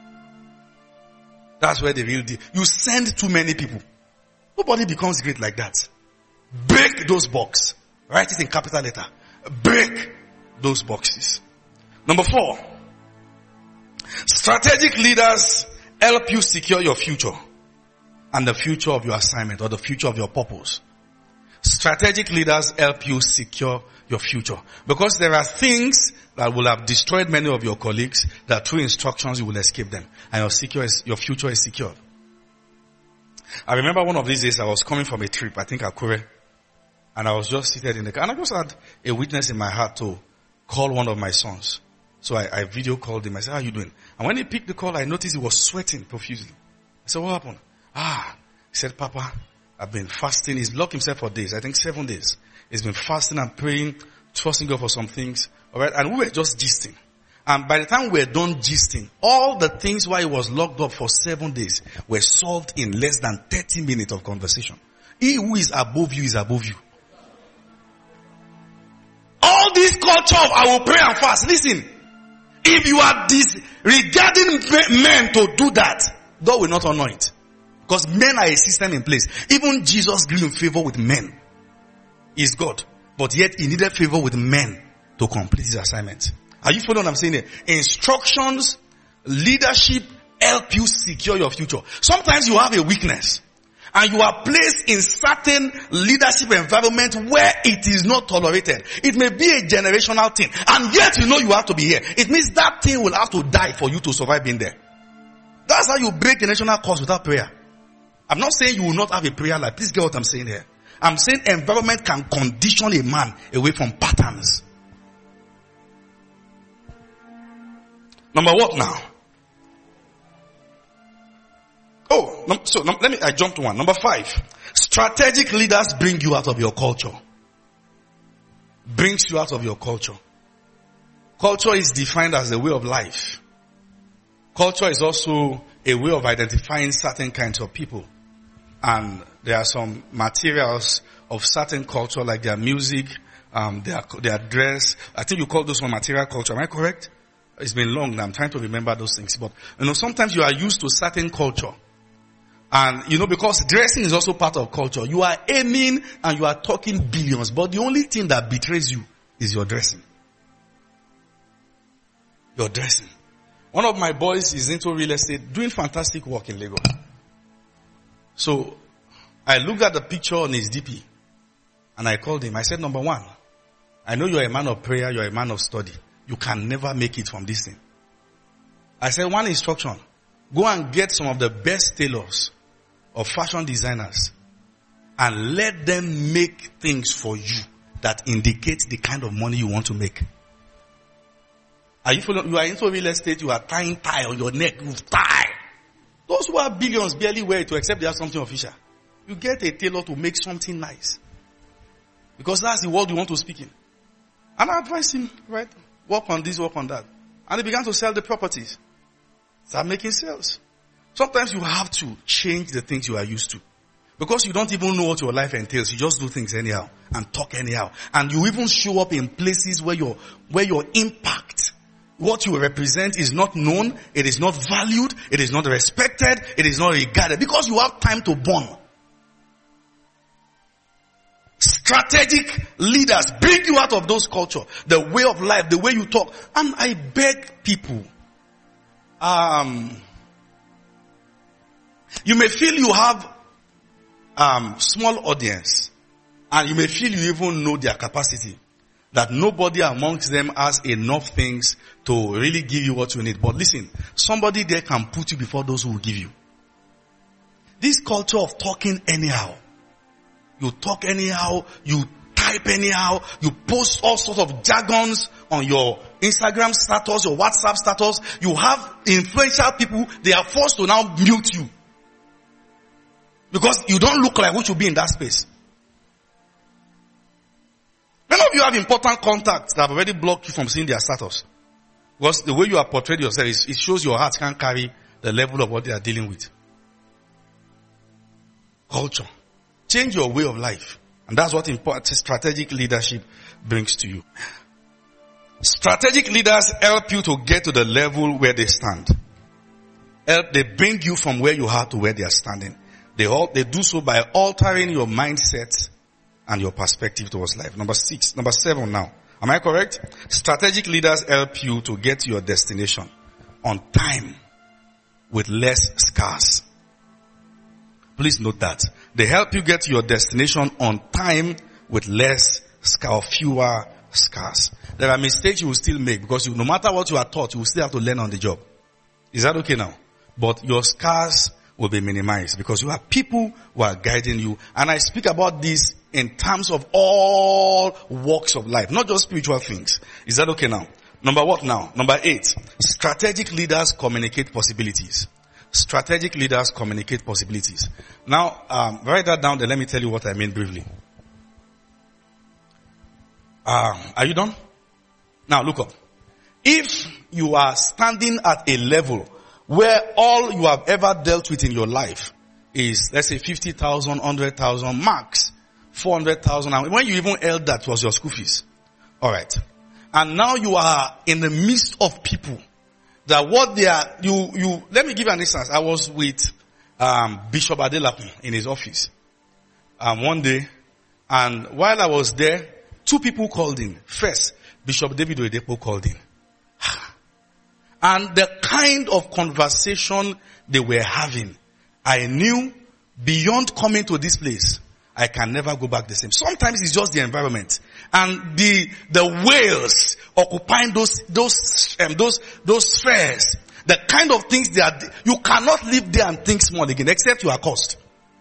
That's where the real deal. You send too many people. Nobody becomes great like that. Break those boxes. Write it in capital letter. Break those boxes. Number four. Strategic leaders help you secure your future and the future of your assignment or the future of your purpose. Strategic leaders help you secure your future. Because there are things that will have destroyed many of your colleagues that through instructions you will escape them. And your, secure is, your future is secured. I remember one of these days I was coming from a trip, I think Akure. And I was just seated in the car. And I just had a witness in my heart to call one of my sons. So I, I video called him. I said, how are you doing? And when he picked the call, I noticed he was sweating profusely. I said, what happened? Ah, he said, Papa, I've been fasting. He's locked himself for days. I think seven days. He's been fasting and praying, trusting God for some things. All right. And we were just gisting. And by the time we were done gisting, all the things why he was locked up for seven days were solved in less than thirty minutes of conversation. He who is above you is above you. All this culture of I will pray and fast. Listen, if you are disregarding men to do that, God will not honor it. Because men are a system in place. Even Jesus grew in favor with men. He's God. But yet he needed favor with men to complete his assignment. Are you following what I'm saying here? Instructions, leadership help you secure your future. Sometimes you have a weakness. And you are placed in certain leadership environment where it is not tolerated. It may be a generational thing. And yet you know you have to be here. It means that thing will have to die for you to survive being there. That's how you break a national cause without prayer. I'm not saying you will not have a prayer life. Please get what I'm saying here. I'm saying environment can condition a man away from patterns. Number what now? Oh, no, so no, let me, I jumped one. Number five. Strategic leaders bring you out of your culture. Brings you out of your culture. Culture is defined as a way of life. Culture is also a way of identifying certain kinds of people. And there are some materials of certain culture, like their music, um, their, their dress. I think you call those one material culture. Am I correct? It's been long now. I'm trying to remember those things. But, you know, sometimes you are used to certain culture. And, you know, because dressing is also part of culture. You are aiming and you are talking billions. But the only thing that betrays you is your dressing. Your dressing. One of my boys is into real estate, doing fantastic work in Lagos. So, I looked at the picture on his D P. And I called him. I said, number one, I know you're a man of prayer, you're a man of study. You can never make it from this thing. I said, one instruction. Go and get some of the best tailors or fashion designers and let them make things for you that indicate the kind of money you want to make. Are you following? You are into real estate, you are tying tie on your neck, you tie. Those who have billions barely wear it to except they have something official. You get a tailor to make something nice. Because that's the word you want to speak in. And I advise him, right? Work on this, work on that. And he began to sell the properties. Start making sales. Sometimes you have to change the things you are used to. Because you don't even know what your life entails. You just do things anyhow and talk anyhow. And you even show up in places where your, where your impact, what you represent is not known, it is not valued, it is not respected, it is not regarded. Because you have time to burn. Strategic leaders bring you out of those culture, the way of life, the way you talk. And I beg people, um, you may feel you have um, small audience, and you may feel you even know their capacity, that nobody amongst them has enough things to really give you what you need. But listen, somebody there can put you before those who will give you. This culture of talking anyhow, you talk anyhow, you type anyhow, you post all sorts of jargons on your Instagram status, your WhatsApp status. You have influential people, they are forced to now mute you. Because you don't look like who should be in that space. Many of you have important contacts that have already blocked you from seeing their status. Because the way you are portrayed yourself, is, it shows your heart can't carry the level of what they are dealing with. Culture. Change your way of life. And that's what important strategic leadership brings to you. Strategic leaders help you to get to the level where they stand. Help, they bring you from where you are to where they are standing. They all, they do so by altering your mindset and your perspective towards life. Number six, number seven now. Am I correct? Strategic leaders help you to get to your destination on time with less scars. Please note that. They help you get to your destination on time with less scars, fewer scars. There are mistakes you will still make because you, no matter what you are taught, you will still have to learn on the job. Is that okay now? But your scars will be minimized because you have people who are guiding you. And I speak about this in terms of all walks of life, not just spiritual things. Is that okay now? Number what now? Number eight. Strategic leaders communicate possibilities. Strategic leaders communicate possibilities. Now, um, write that down then let me tell you what I mean briefly. Um, are you done? Now look up. If you are standing at a level where all you have ever dealt with in your life is, let's say fifty thousand, one hundred thousand, max four hundred thousand, and when you even held that was your school fees. Alright. And now you are in the midst of people that what they are, you, you, let me give you an instance. I was with, um, Bishop Adelakun in his office, um, one day, and while I was there, two people called in. First, Bishop David Oyedepo called in. And the kind of conversation they were having, I knew beyond coming to this place, I can never go back the same. Sometimes it's just the environment and the the whales occupying those those um, those those spheres. The kind of things they are, you cannot live there and think small again, except you are cursed.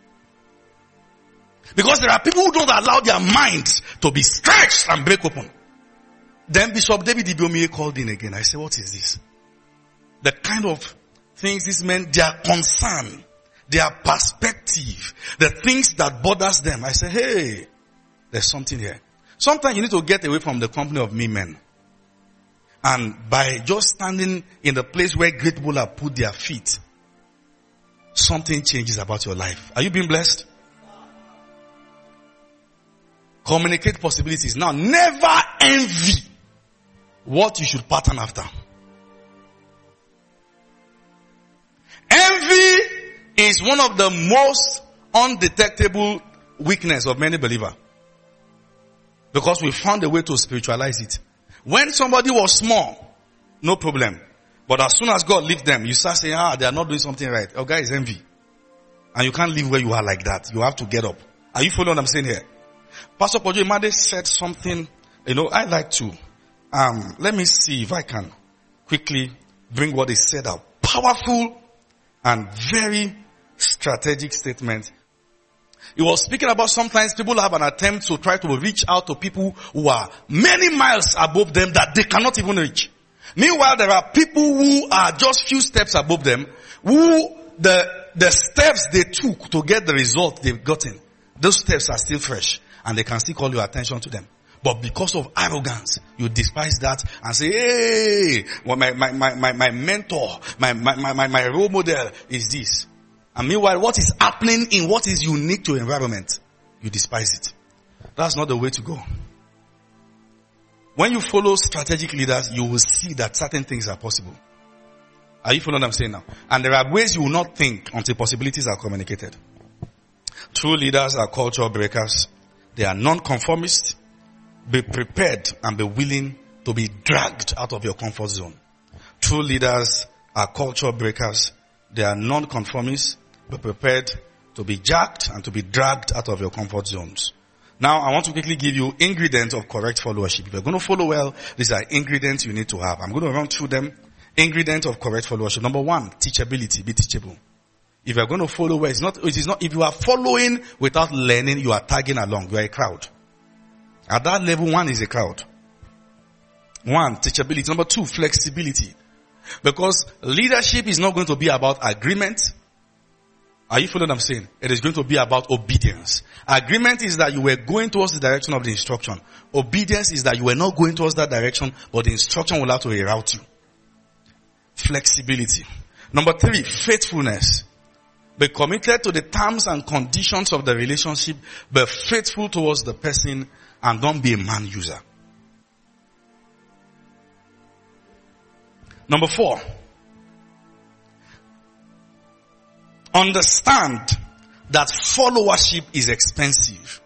Because there are people who don't allow their minds to be stretched and break open. Then Bishop David Ibiomiye called in again. I said, what is this? The kind of things these men, their concern, their perspective, the things that bothers them. I said, hey, there's something here. Sometimes you need to get away from the company of me men. And by just standing in the place where great people have put their feet, something changes about your life. Are you being blessed? Communicate possibilities. Now, never envy what you should pattern after. Envy is one of the most undetectable weakness of many believers. Because we found a way to spiritualize it. When somebody was small, no problem. But as soon as God lifts them, you start saying, ah, they are not doing something right. Oh, guy is envy. And you can't live where you are like that. You have to get up. Are you following what I'm saying here? Pastor Pojo Imade said something, you know, I like to, um, let me see if I can quickly bring what he said out. Powerful and very strategic statement. He was speaking about sometimes people have an attempt to try to reach out to people who are many miles above them that they cannot even reach. Meanwhile, there are people who are just few steps above them, who the, the steps they took to get the result they've gotten, those steps are still fresh and they can still call your attention to them. But because of arrogance, you despise that and say, hey, well, my, my, my, my, my mentor, my, my, my, my role model is this. And meanwhile, what is happening in what is unique to environment, you despise it. That's not the way to go. When you follow strategic leaders, you will see that certain things are possible. Are you following what I'm saying now? And there are ways you will not think until possibilities are communicated. True leaders are culture breakers. They are non-conformist. Be prepared and be willing to be dragged out of your comfort zone. True leaders are culture breakers. They are non-conformists. Be prepared to be jacked and to be dragged out of your comfort zones. Now, I want to quickly give you ingredients of correct followership. If you're going to follow well, these are ingredients you need to have. I'm going to run through them. Ingredients of correct followership. Number one, teachability. Be teachable. If you're going to follow well, it's not, it is not, if you are following without learning, you are tagging along. You are a crowd. At that level, one is a crowd. One, teachability. Number two, flexibility. Because leadership is not going to be about agreement. Are you following what I'm saying? It is going to be about obedience. Agreement is that you were going towards the direction of the instruction. Obedience is that you were not going towards that direction, but the instruction will have to reroute you. Flexibility. Number three, faithfulness. Be committed to the terms and conditions of the relationship. Be faithful towards the person and don't be a man user. Number four, understand that followership is expensive.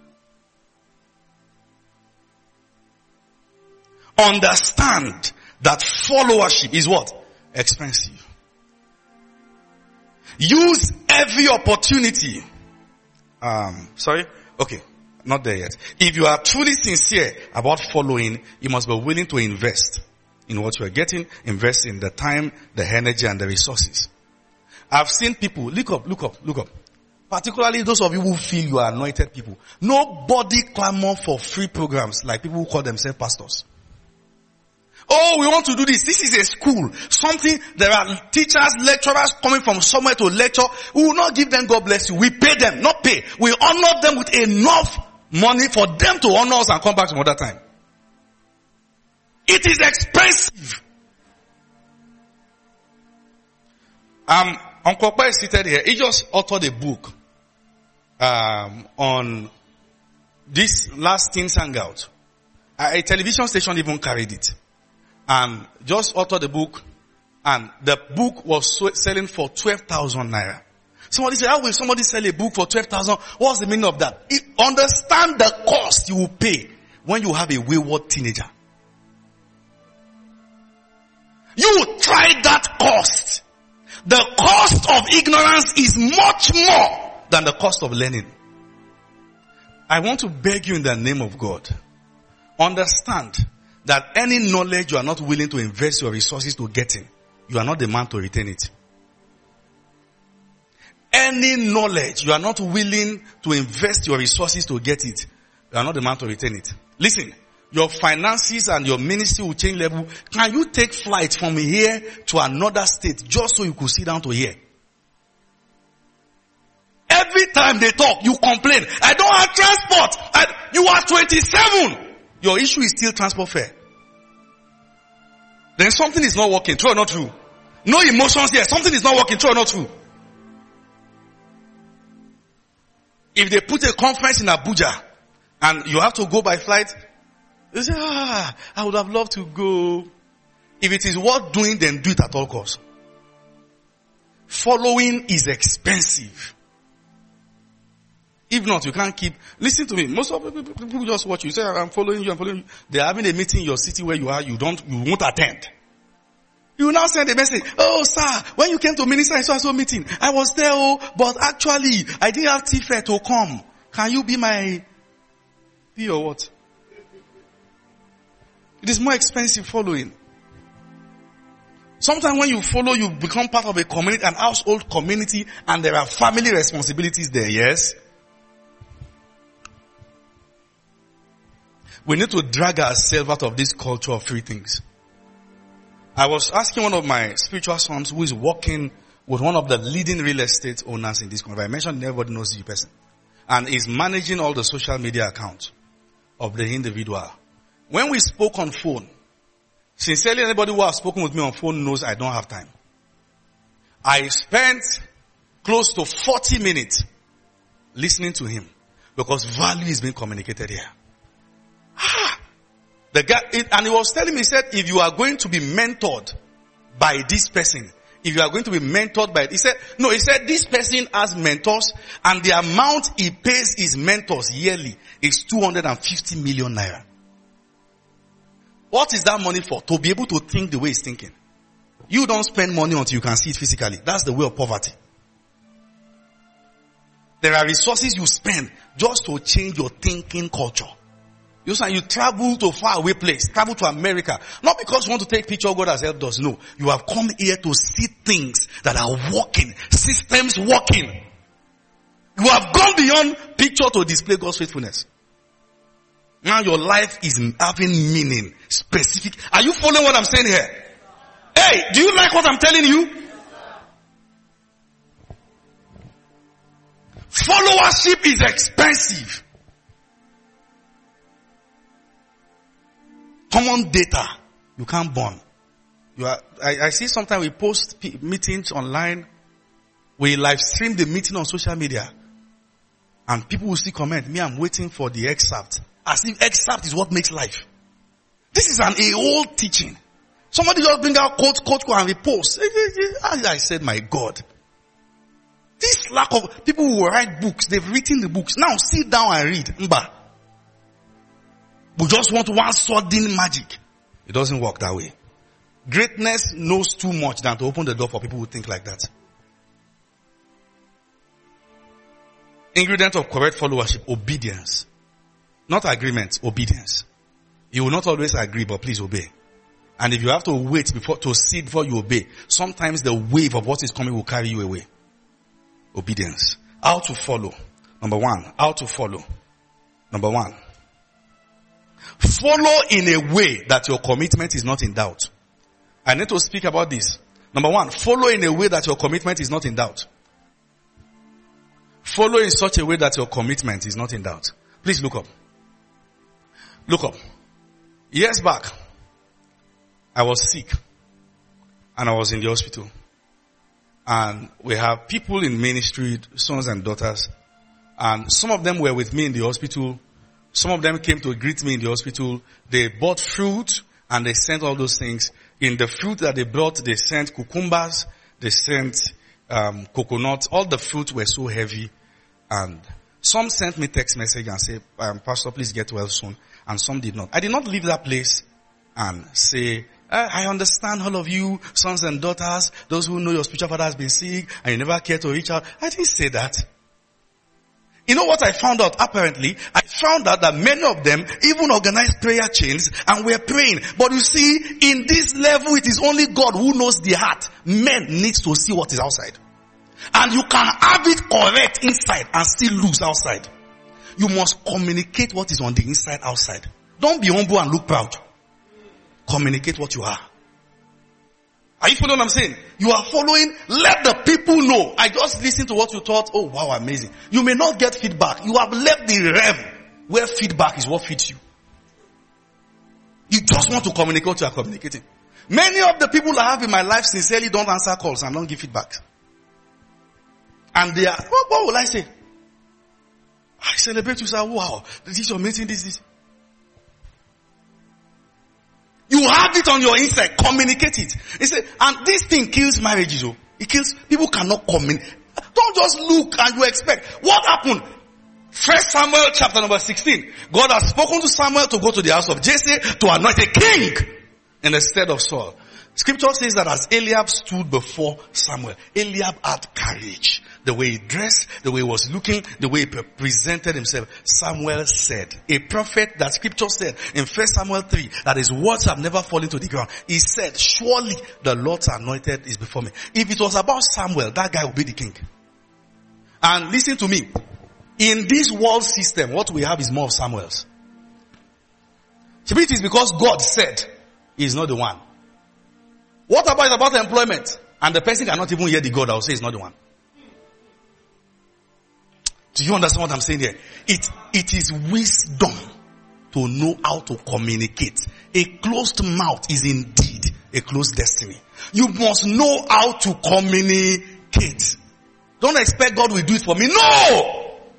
Understand that followership is what? Expensive. Use every opportunity. Um, sorry? Okay. Not there yet. If you are truly sincere about following, you must be willing to invest in what you are getting, invest in the time, the energy, and the resources. I've seen people, look up, look up, look up. Particularly those of you who feel you are anointed people. Nobody clamor for free programs like people who call themselves pastors. Oh, we want to do this. This is a school. Something, there are teachers, lecturers coming from somewhere to lecture. We will not give them God bless you. We pay them, not pay. We honor them with enough money for them to honor us and come back some other time. It is expensive. Um, Uncle Pa is seated here. He just authored a book um, on this last Teens Hangout. A, a television station even carried it. And just authored the book. And the book was selling for twelve thousand naira. Somebody said, how will somebody sell a book for twelve thousand? What's the meaning of that? It, understand the cost you will pay when you have a wayward teenager. You will try that cost. The cost of ignorance is much more than the cost of learning. I want to beg you in the name of God. Understand that any knowledge you are not willing to invest your resources to get in, you are not the man to retain it. Any knowledge you are not willing to invest your resources to get it, you are not the man to retain it. Listen, your finances and your ministry will change level. Can you take flight from here to another state just so you could sit down to hear? Every time they talk, you complain. I don't have transport. I, you are twenty-seven. Your issue is still transport fare. Then something is not working. True or not true? No emotions here. Something is not working. True or not true? If they put a conference in Abuja and you have to go by flight, you say, ah, I would have loved to go. If it is worth doing, then do it at all costs. Following is expensive. If not, you can't keep, listen to me. Most of the people just watch you. You say, I'm following you, I'm following you. They're having a meeting in your city where you are, you don't, you won't attend. You now send a message. Oh, sir, when you came to minister in so-and-so meeting, I was there, oh, but actually, I didn't have T-Fare to come. Can you be my, be or what? It is more expensive following. Sometimes when you follow, you become part of a community, an household community, and there are family responsibilities there, yes? We need to drag ourselves out of this culture of free things. I was asking one of my spiritual sons who is working with one of the leading real estate owners in this country. I mentioned everybody knows the person. And is managing all the social media accounts of the individual. When we spoke on phone, sincerely anybody who has spoken with me on phone knows I don't have time. I spent close to forty minutes listening to him because value is being communicated here. Ah, the guy, it, and he was telling me, he said, if you are going to be mentored by this person, if you are going to be mentored by it, he said, no, he said this person has mentors and the amount he pays his mentors yearly is two hundred fifty million naira. What is that money for? To be able to think the way he's thinking. You don't spend money until you can see it physically. That's the way of poverty. There are resources you spend just to change your thinking culture. You say you travel to a far away place, travel to America, not because you want to take picture God has helped us. No, you have come here to see things that are working, systems working. You have gone beyond picture to display God's faithfulness. Now your life is having meaning, specific. Are you following what I'm saying here? Hey, do you like what I'm telling you? Followership is expensive. Common data, you can't burn. You are, I, I see sometimes we post p- meetings online. We live stream the meeting on social media. And people will still comment, me, I'm waiting for the excerpt. As if excerpt is what makes life. This is an a old teaching. Somebody just bring out quote, quote, quote and repost. I said, my God. This lack of, people who write books, they've written the books. Now sit down and read. Mba. We just want one sudden magic. It doesn't work that way. Greatness knows too much than to open the door for people who think like that. Ingredient of correct followership, obedience. Not agreement, obedience. You will not always agree, but please obey. And if you have to wait before to see before you obey, sometimes the wave of what is coming will carry you away. Obedience. How to follow. Number one, how to follow. Number one. Follow in a way that your commitment is not in doubt. I need to speak about this. Number one, follow in a way that your commitment is not in doubt. Follow in such a way that your commitment is not in doubt. Please look up. Look up. Years back, I was sick and I was in the hospital. And we have people in ministry, sons and daughters, and some of them were with me in the hospital. Some of them came to greet me in the hospital. They bought fruit and they sent all those things. In the fruit that they brought, they sent cucumbers, they sent um, coconuts. All the fruit were so heavy. And some sent me text message and said, um, Pastor, please get well soon. And some did not. I did not leave that place and say, I understand all of you, sons and daughters, those who know your spiritual father has been sick and you never care to reach out. I didn't say that. You know what I found out? Apparently, I found out that many of them even organized prayer chains and were praying. But you see, in this level, it is only God who knows the heart. Men need to see what is outside. And you can have it correct inside and still lose outside. You must communicate what is on the inside outside. Don't be humble and look proud. Communicate what you are. Are you following what I'm saying? You are following, let the people know. I just listened to what you thought, oh wow, amazing. You may not get feedback. You have left the realm where feedback is what fits you. You just want to communicate what you are communicating. Many of the people I have in my life sincerely don't answer calls and don't give feedback. And they are, what, what will I say? I celebrate you, say, wow, this is your meeting, this is. You have it on your inside. Communicate it. He said, and this thing kills marriages. Oh. It kills, people cannot communicate. Don't just look and you expect. What happened? First Samuel chapter number sixteen. God has spoken to Samuel to go to the house of Jesse to anoint a king in the stead of Saul. Scripture says that as Eliab stood before Samuel, Eliab had courage. The way he dressed, the way he was looking, the way he presented himself. Samuel said, a prophet that scripture said in First Samuel three, that his words have never fallen to the ground. He said, surely the Lord's anointed is before me. If it was about Samuel, that guy would be the king. And listen to me. In this world system, what we have is more of Samuels. It is because God said he's not the one. What about is about employment? And the person cannot even hear the God that will say he's not the one. Do you understand what I'm saying here? It, it is wisdom to know how to communicate. A closed mouth is indeed a closed destiny. You must know how to communicate. Don't expect God will do it for me. No!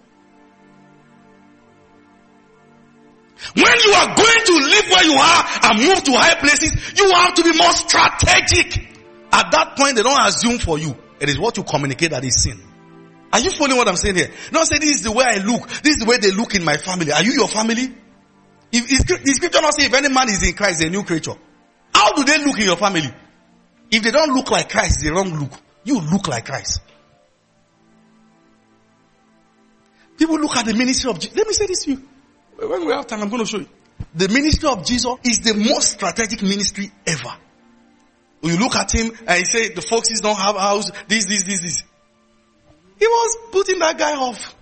When you are going to live where you are and move to high places, you have to be more strategic. At that point, they don't assume for you. It is what you communicate that is sin. Are you following what I'm saying here? Don't say this is the way I look. This is the way they look in my family. Are you your family? If, if the scripture not say if any man is in Christ, a new creature. How do they look in your family? If they don't look like Christ, it's the wrong look. You look like Christ. People look at the ministry of Jesus. Let me say this to you. When we have time, I'm going to show you. The ministry of Jesus is the most strategic ministry ever. When you look at him and you say the foxes don't have a house, this, this, this, this. He was putting that guy off.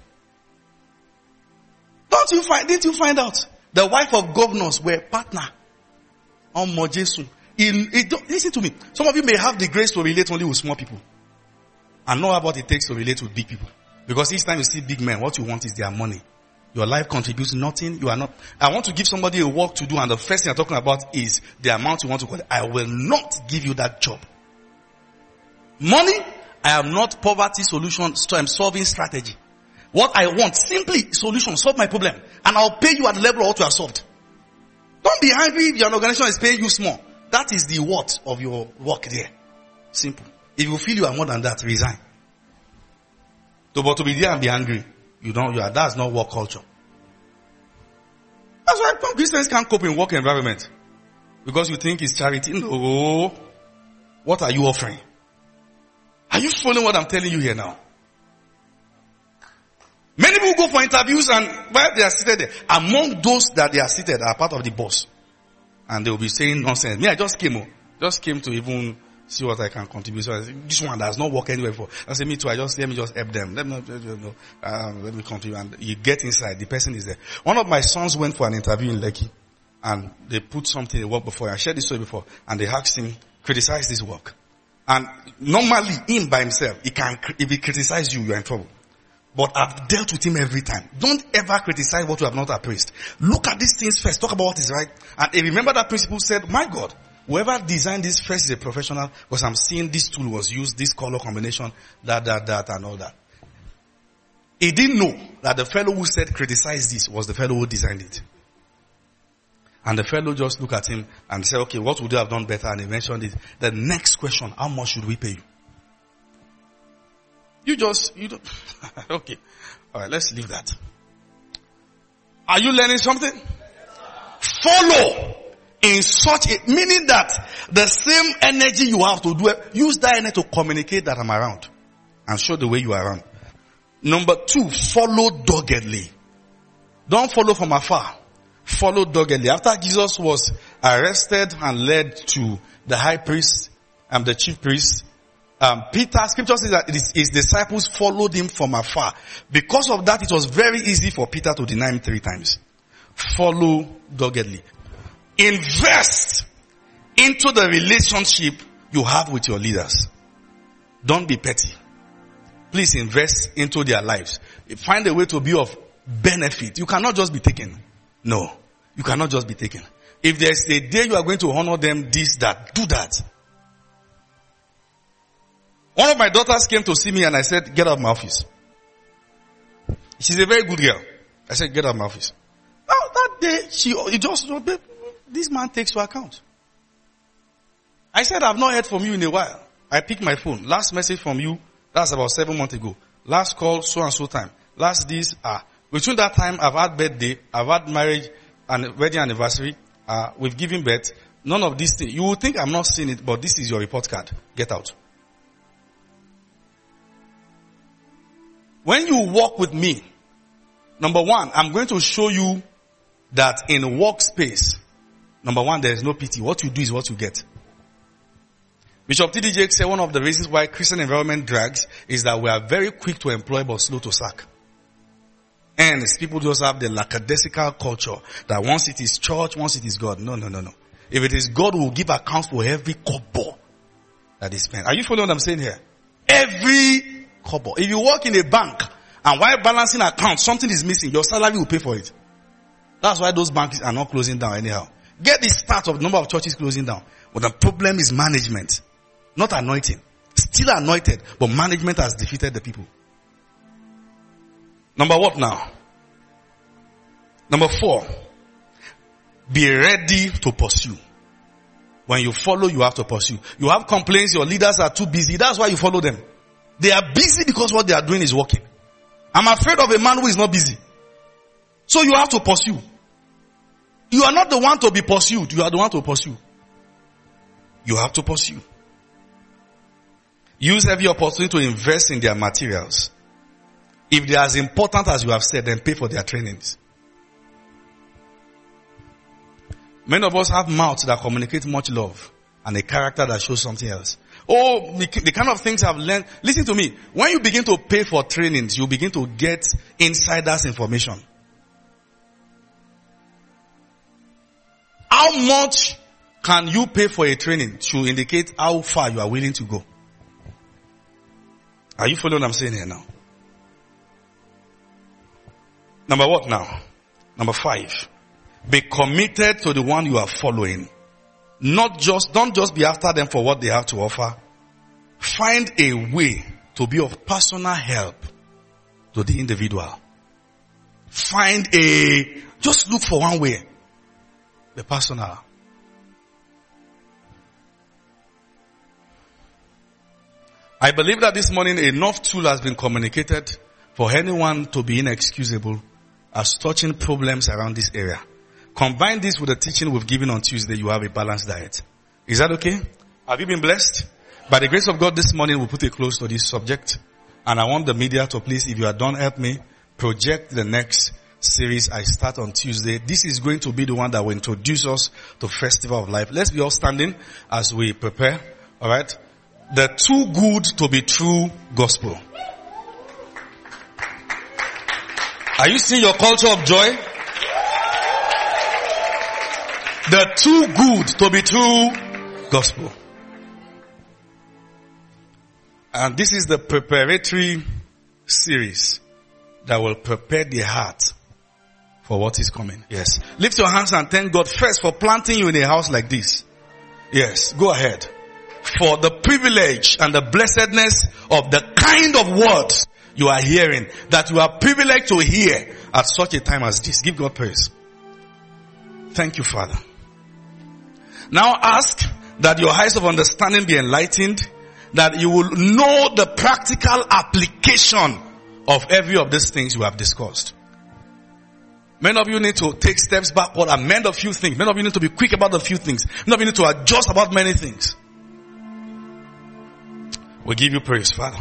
Don't you find, didn't you find out? The wife of governors were partner on Mojesu. Listen to me. Some of you may have the grace to relate only with small people. And know what it takes to relate with big people. Because each time you see big men, what you want is their money. Your life contributes nothing. You are not. I want to give somebody a work to do, and the first thing I'm talking about is the amount you want to collect. I will not give you that job. Money, I am not poverty solution, so I'm solving strategy. What I want, simply solution, solve my problem. And I'll pay you at the level of what you have solved. Don't be angry if your organization is paying you small. That is the worth of your work there. Simple. If you feel you are more than that, resign. So, but to be there and be angry, you don't, you are, that's not work culture. That's why Christians can't cope in work environment. Because you think it's charity. No. What are you offering? Are you following what I'm telling you here now? Many people go for interviews and while they are seated there, among those that they are seated are part of the boss. And they will be saying nonsense. Me, I just came, just came to even see what I can contribute. So I say, this one does not work anywhere for. I say, me too. I just, let me just help them. Let me, um, let me contribute. And you get inside. The person is there. One of my sons went for an interview in Lekki. And they put something in work before. I shared this story before. And they asked him, criticize this work. And normally, him by himself, he can, if he criticizes you, you are in trouble. But I've dealt with him every time. Don't ever criticize what you have not appraised. Look at these things first. Talk about what is right. And remember that principle said, my God, whoever designed this first is a professional, because I'm seeing this tool was used, this color combination, that, that, that, and all that. He didn't know that the fellow who said criticize this was the fellow who designed it. And the fellow just looked at him and said, okay, what would you have done better? And he mentioned it. The next question, how much should we pay you? You just, you don't, okay. Alright, let's leave that. Are you learning something? Follow in such a, meaning that the same energy you have to do it, use that energy to communicate that I'm around. And show the way you are around. Number two, follow doggedly. Don't follow from afar. Follow doggedly. After Jesus was arrested and led to the high priest and the chief priest, Um, Peter, scripture says that his, his disciples followed him from afar. Because of that, it was very easy for Peter to deny him three times. Follow doggedly. Invest into the relationship you have with your leaders. Don't be petty. Please invest into their lives. Find a way to be of benefit. You cannot just be taken. No. You cannot just be taken. If there's a day you are going to honor them, this, that, do that. One of my daughters came to see me and I said, get out of my office. She's a very good girl. I said, get out of my office. Now that day, she it just, this man takes your account. I said, I've not heard from you in a while. I picked my phone. Last message from you, that's about seven months ago. Last call, so and so time. Last this, ah. Between that time, I've had birthday, I've had marriage and wedding anniversary, uh, we've given birth. None of these things. You will think I'm not seeing it, but this is your report card. Get out. When you walk with me, number one, I'm going to show you that in workspace, number one, there is no pity. What you do is what you get. Bishop T D Jakes said one of the reasons why Christian environment drags is that we are very quick to employ but slow to sack. ends. People just have the lackadaisical culture that once it is church, once it is God. No, no, no, no. If it is God, we will give account for every kobo that is spent. Are you following what I'm saying here? Every kobo. If you work in a bank and while balancing account, something is missing, your salary will pay for it. That's why those banks are not closing down anyhow. Get the start of the number of churches closing down. But the problem is management, not anointing. Still anointed, but management has defeated the people. Number what now? Number four. Be ready to pursue. When you follow, you have to pursue. You have complaints, your leaders are too busy. That's why you follow them. They are busy because what they are doing is working. I'm afraid of a man who is not busy. So you have to pursue. You are not the one to be pursued. You are the one to pursue. You have to pursue. Use every opportunity to invest in their materials. If they are as important as you have said, then pay for their trainings. Many of us have mouths that communicate much love and a character that shows something else. Oh, the kind of things I've learned. Listen to me. When you begin to pay for trainings, you begin to get insiders information. How much can you pay for a training to indicate how far you are willing to go? Are you following what I'm saying here now? Number what now? Number five. Be committed to the one you are following. Not just, don't just be after them for what they have to offer. Find a way to be of personal help to the individual. Find a, just look for one way. Be personal. I believe that this morning enough tool has been communicated for anyone to be inexcusable as touching problems around this area. Combine this with the teaching we've given on Tuesday, you have a balanced diet. Is that okay? Have you been blessed? By the grace of God, this morning we'll put a close to this subject. And I want the media to please, if you are done, help me project the next series I start on Tuesday. This is going to be the one that will introduce us to Festival of Life. Let's be all standing as we prepare. Alright? The too good to be true gospel. Are you seeing your culture of joy? The too good to be true gospel. And this is the preparatory series that will prepare the heart for what is coming. Yes. Lift your hands and thank God first for planting you in a house like this. Yes. Go ahead. For the privilege and the blessedness of the kind of words you are hearing, that you are privileged to hear at such a time as this. Give God praise. Thank you, Father. Now ask that your eyes of understanding be enlightened, that you will know the practical application of every of these things you have discussed. Many of you need to take steps backward and mend a few things. Many of you need to be quick about a few things. Many of you need to adjust about many things. We give you praise, Father.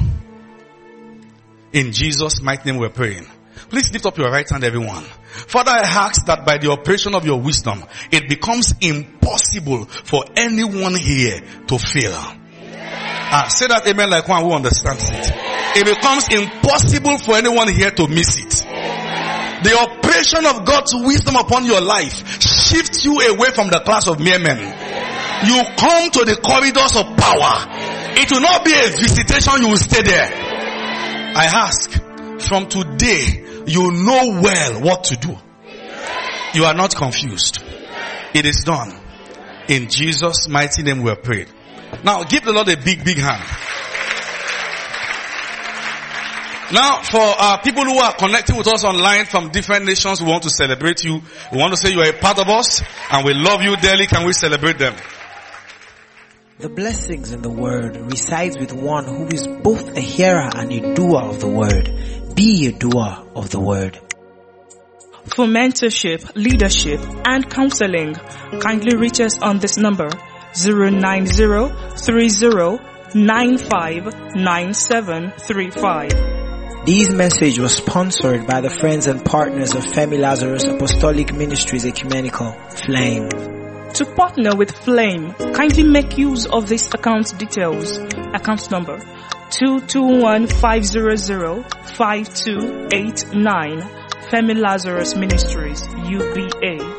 In Jesus' mighty name we're praying. Please lift up your right hand, everyone. Father, I ask that by the operation of your wisdom, it becomes impossible for anyone here to fail. Ah, say that amen like one who understands it. It becomes impossible for anyone here to miss it. The operation of God's wisdom upon your life shifts you away from the class of mere men. You come to the corridors of power. It will not be a visitation, you will stay there. I ask, from today, you know well what to do. You are not confused. It is done. In Jesus' mighty name we are prayed. Now give the Lord a big, big hand. Now for uh, people who are connecting with us online from different nations, we want to celebrate you. We want to say you are a part of us and we love you dearly. Can we celebrate them? The blessings in the word resides with one who is both a hearer and a doer of the word. Be a doer of the word. For mentorship, leadership, and counseling, kindly reach us on this number, zero nine zero three zero nine five nine seven three five. This message was sponsored by the friends and partners of Femi Lazarus Apostolic Ministries Ecumenical, Flame. To partner with Flame, kindly make use of this account details. Account number two two one five zero zero five two eight nine. Femi Lazarus Ministries, U B A.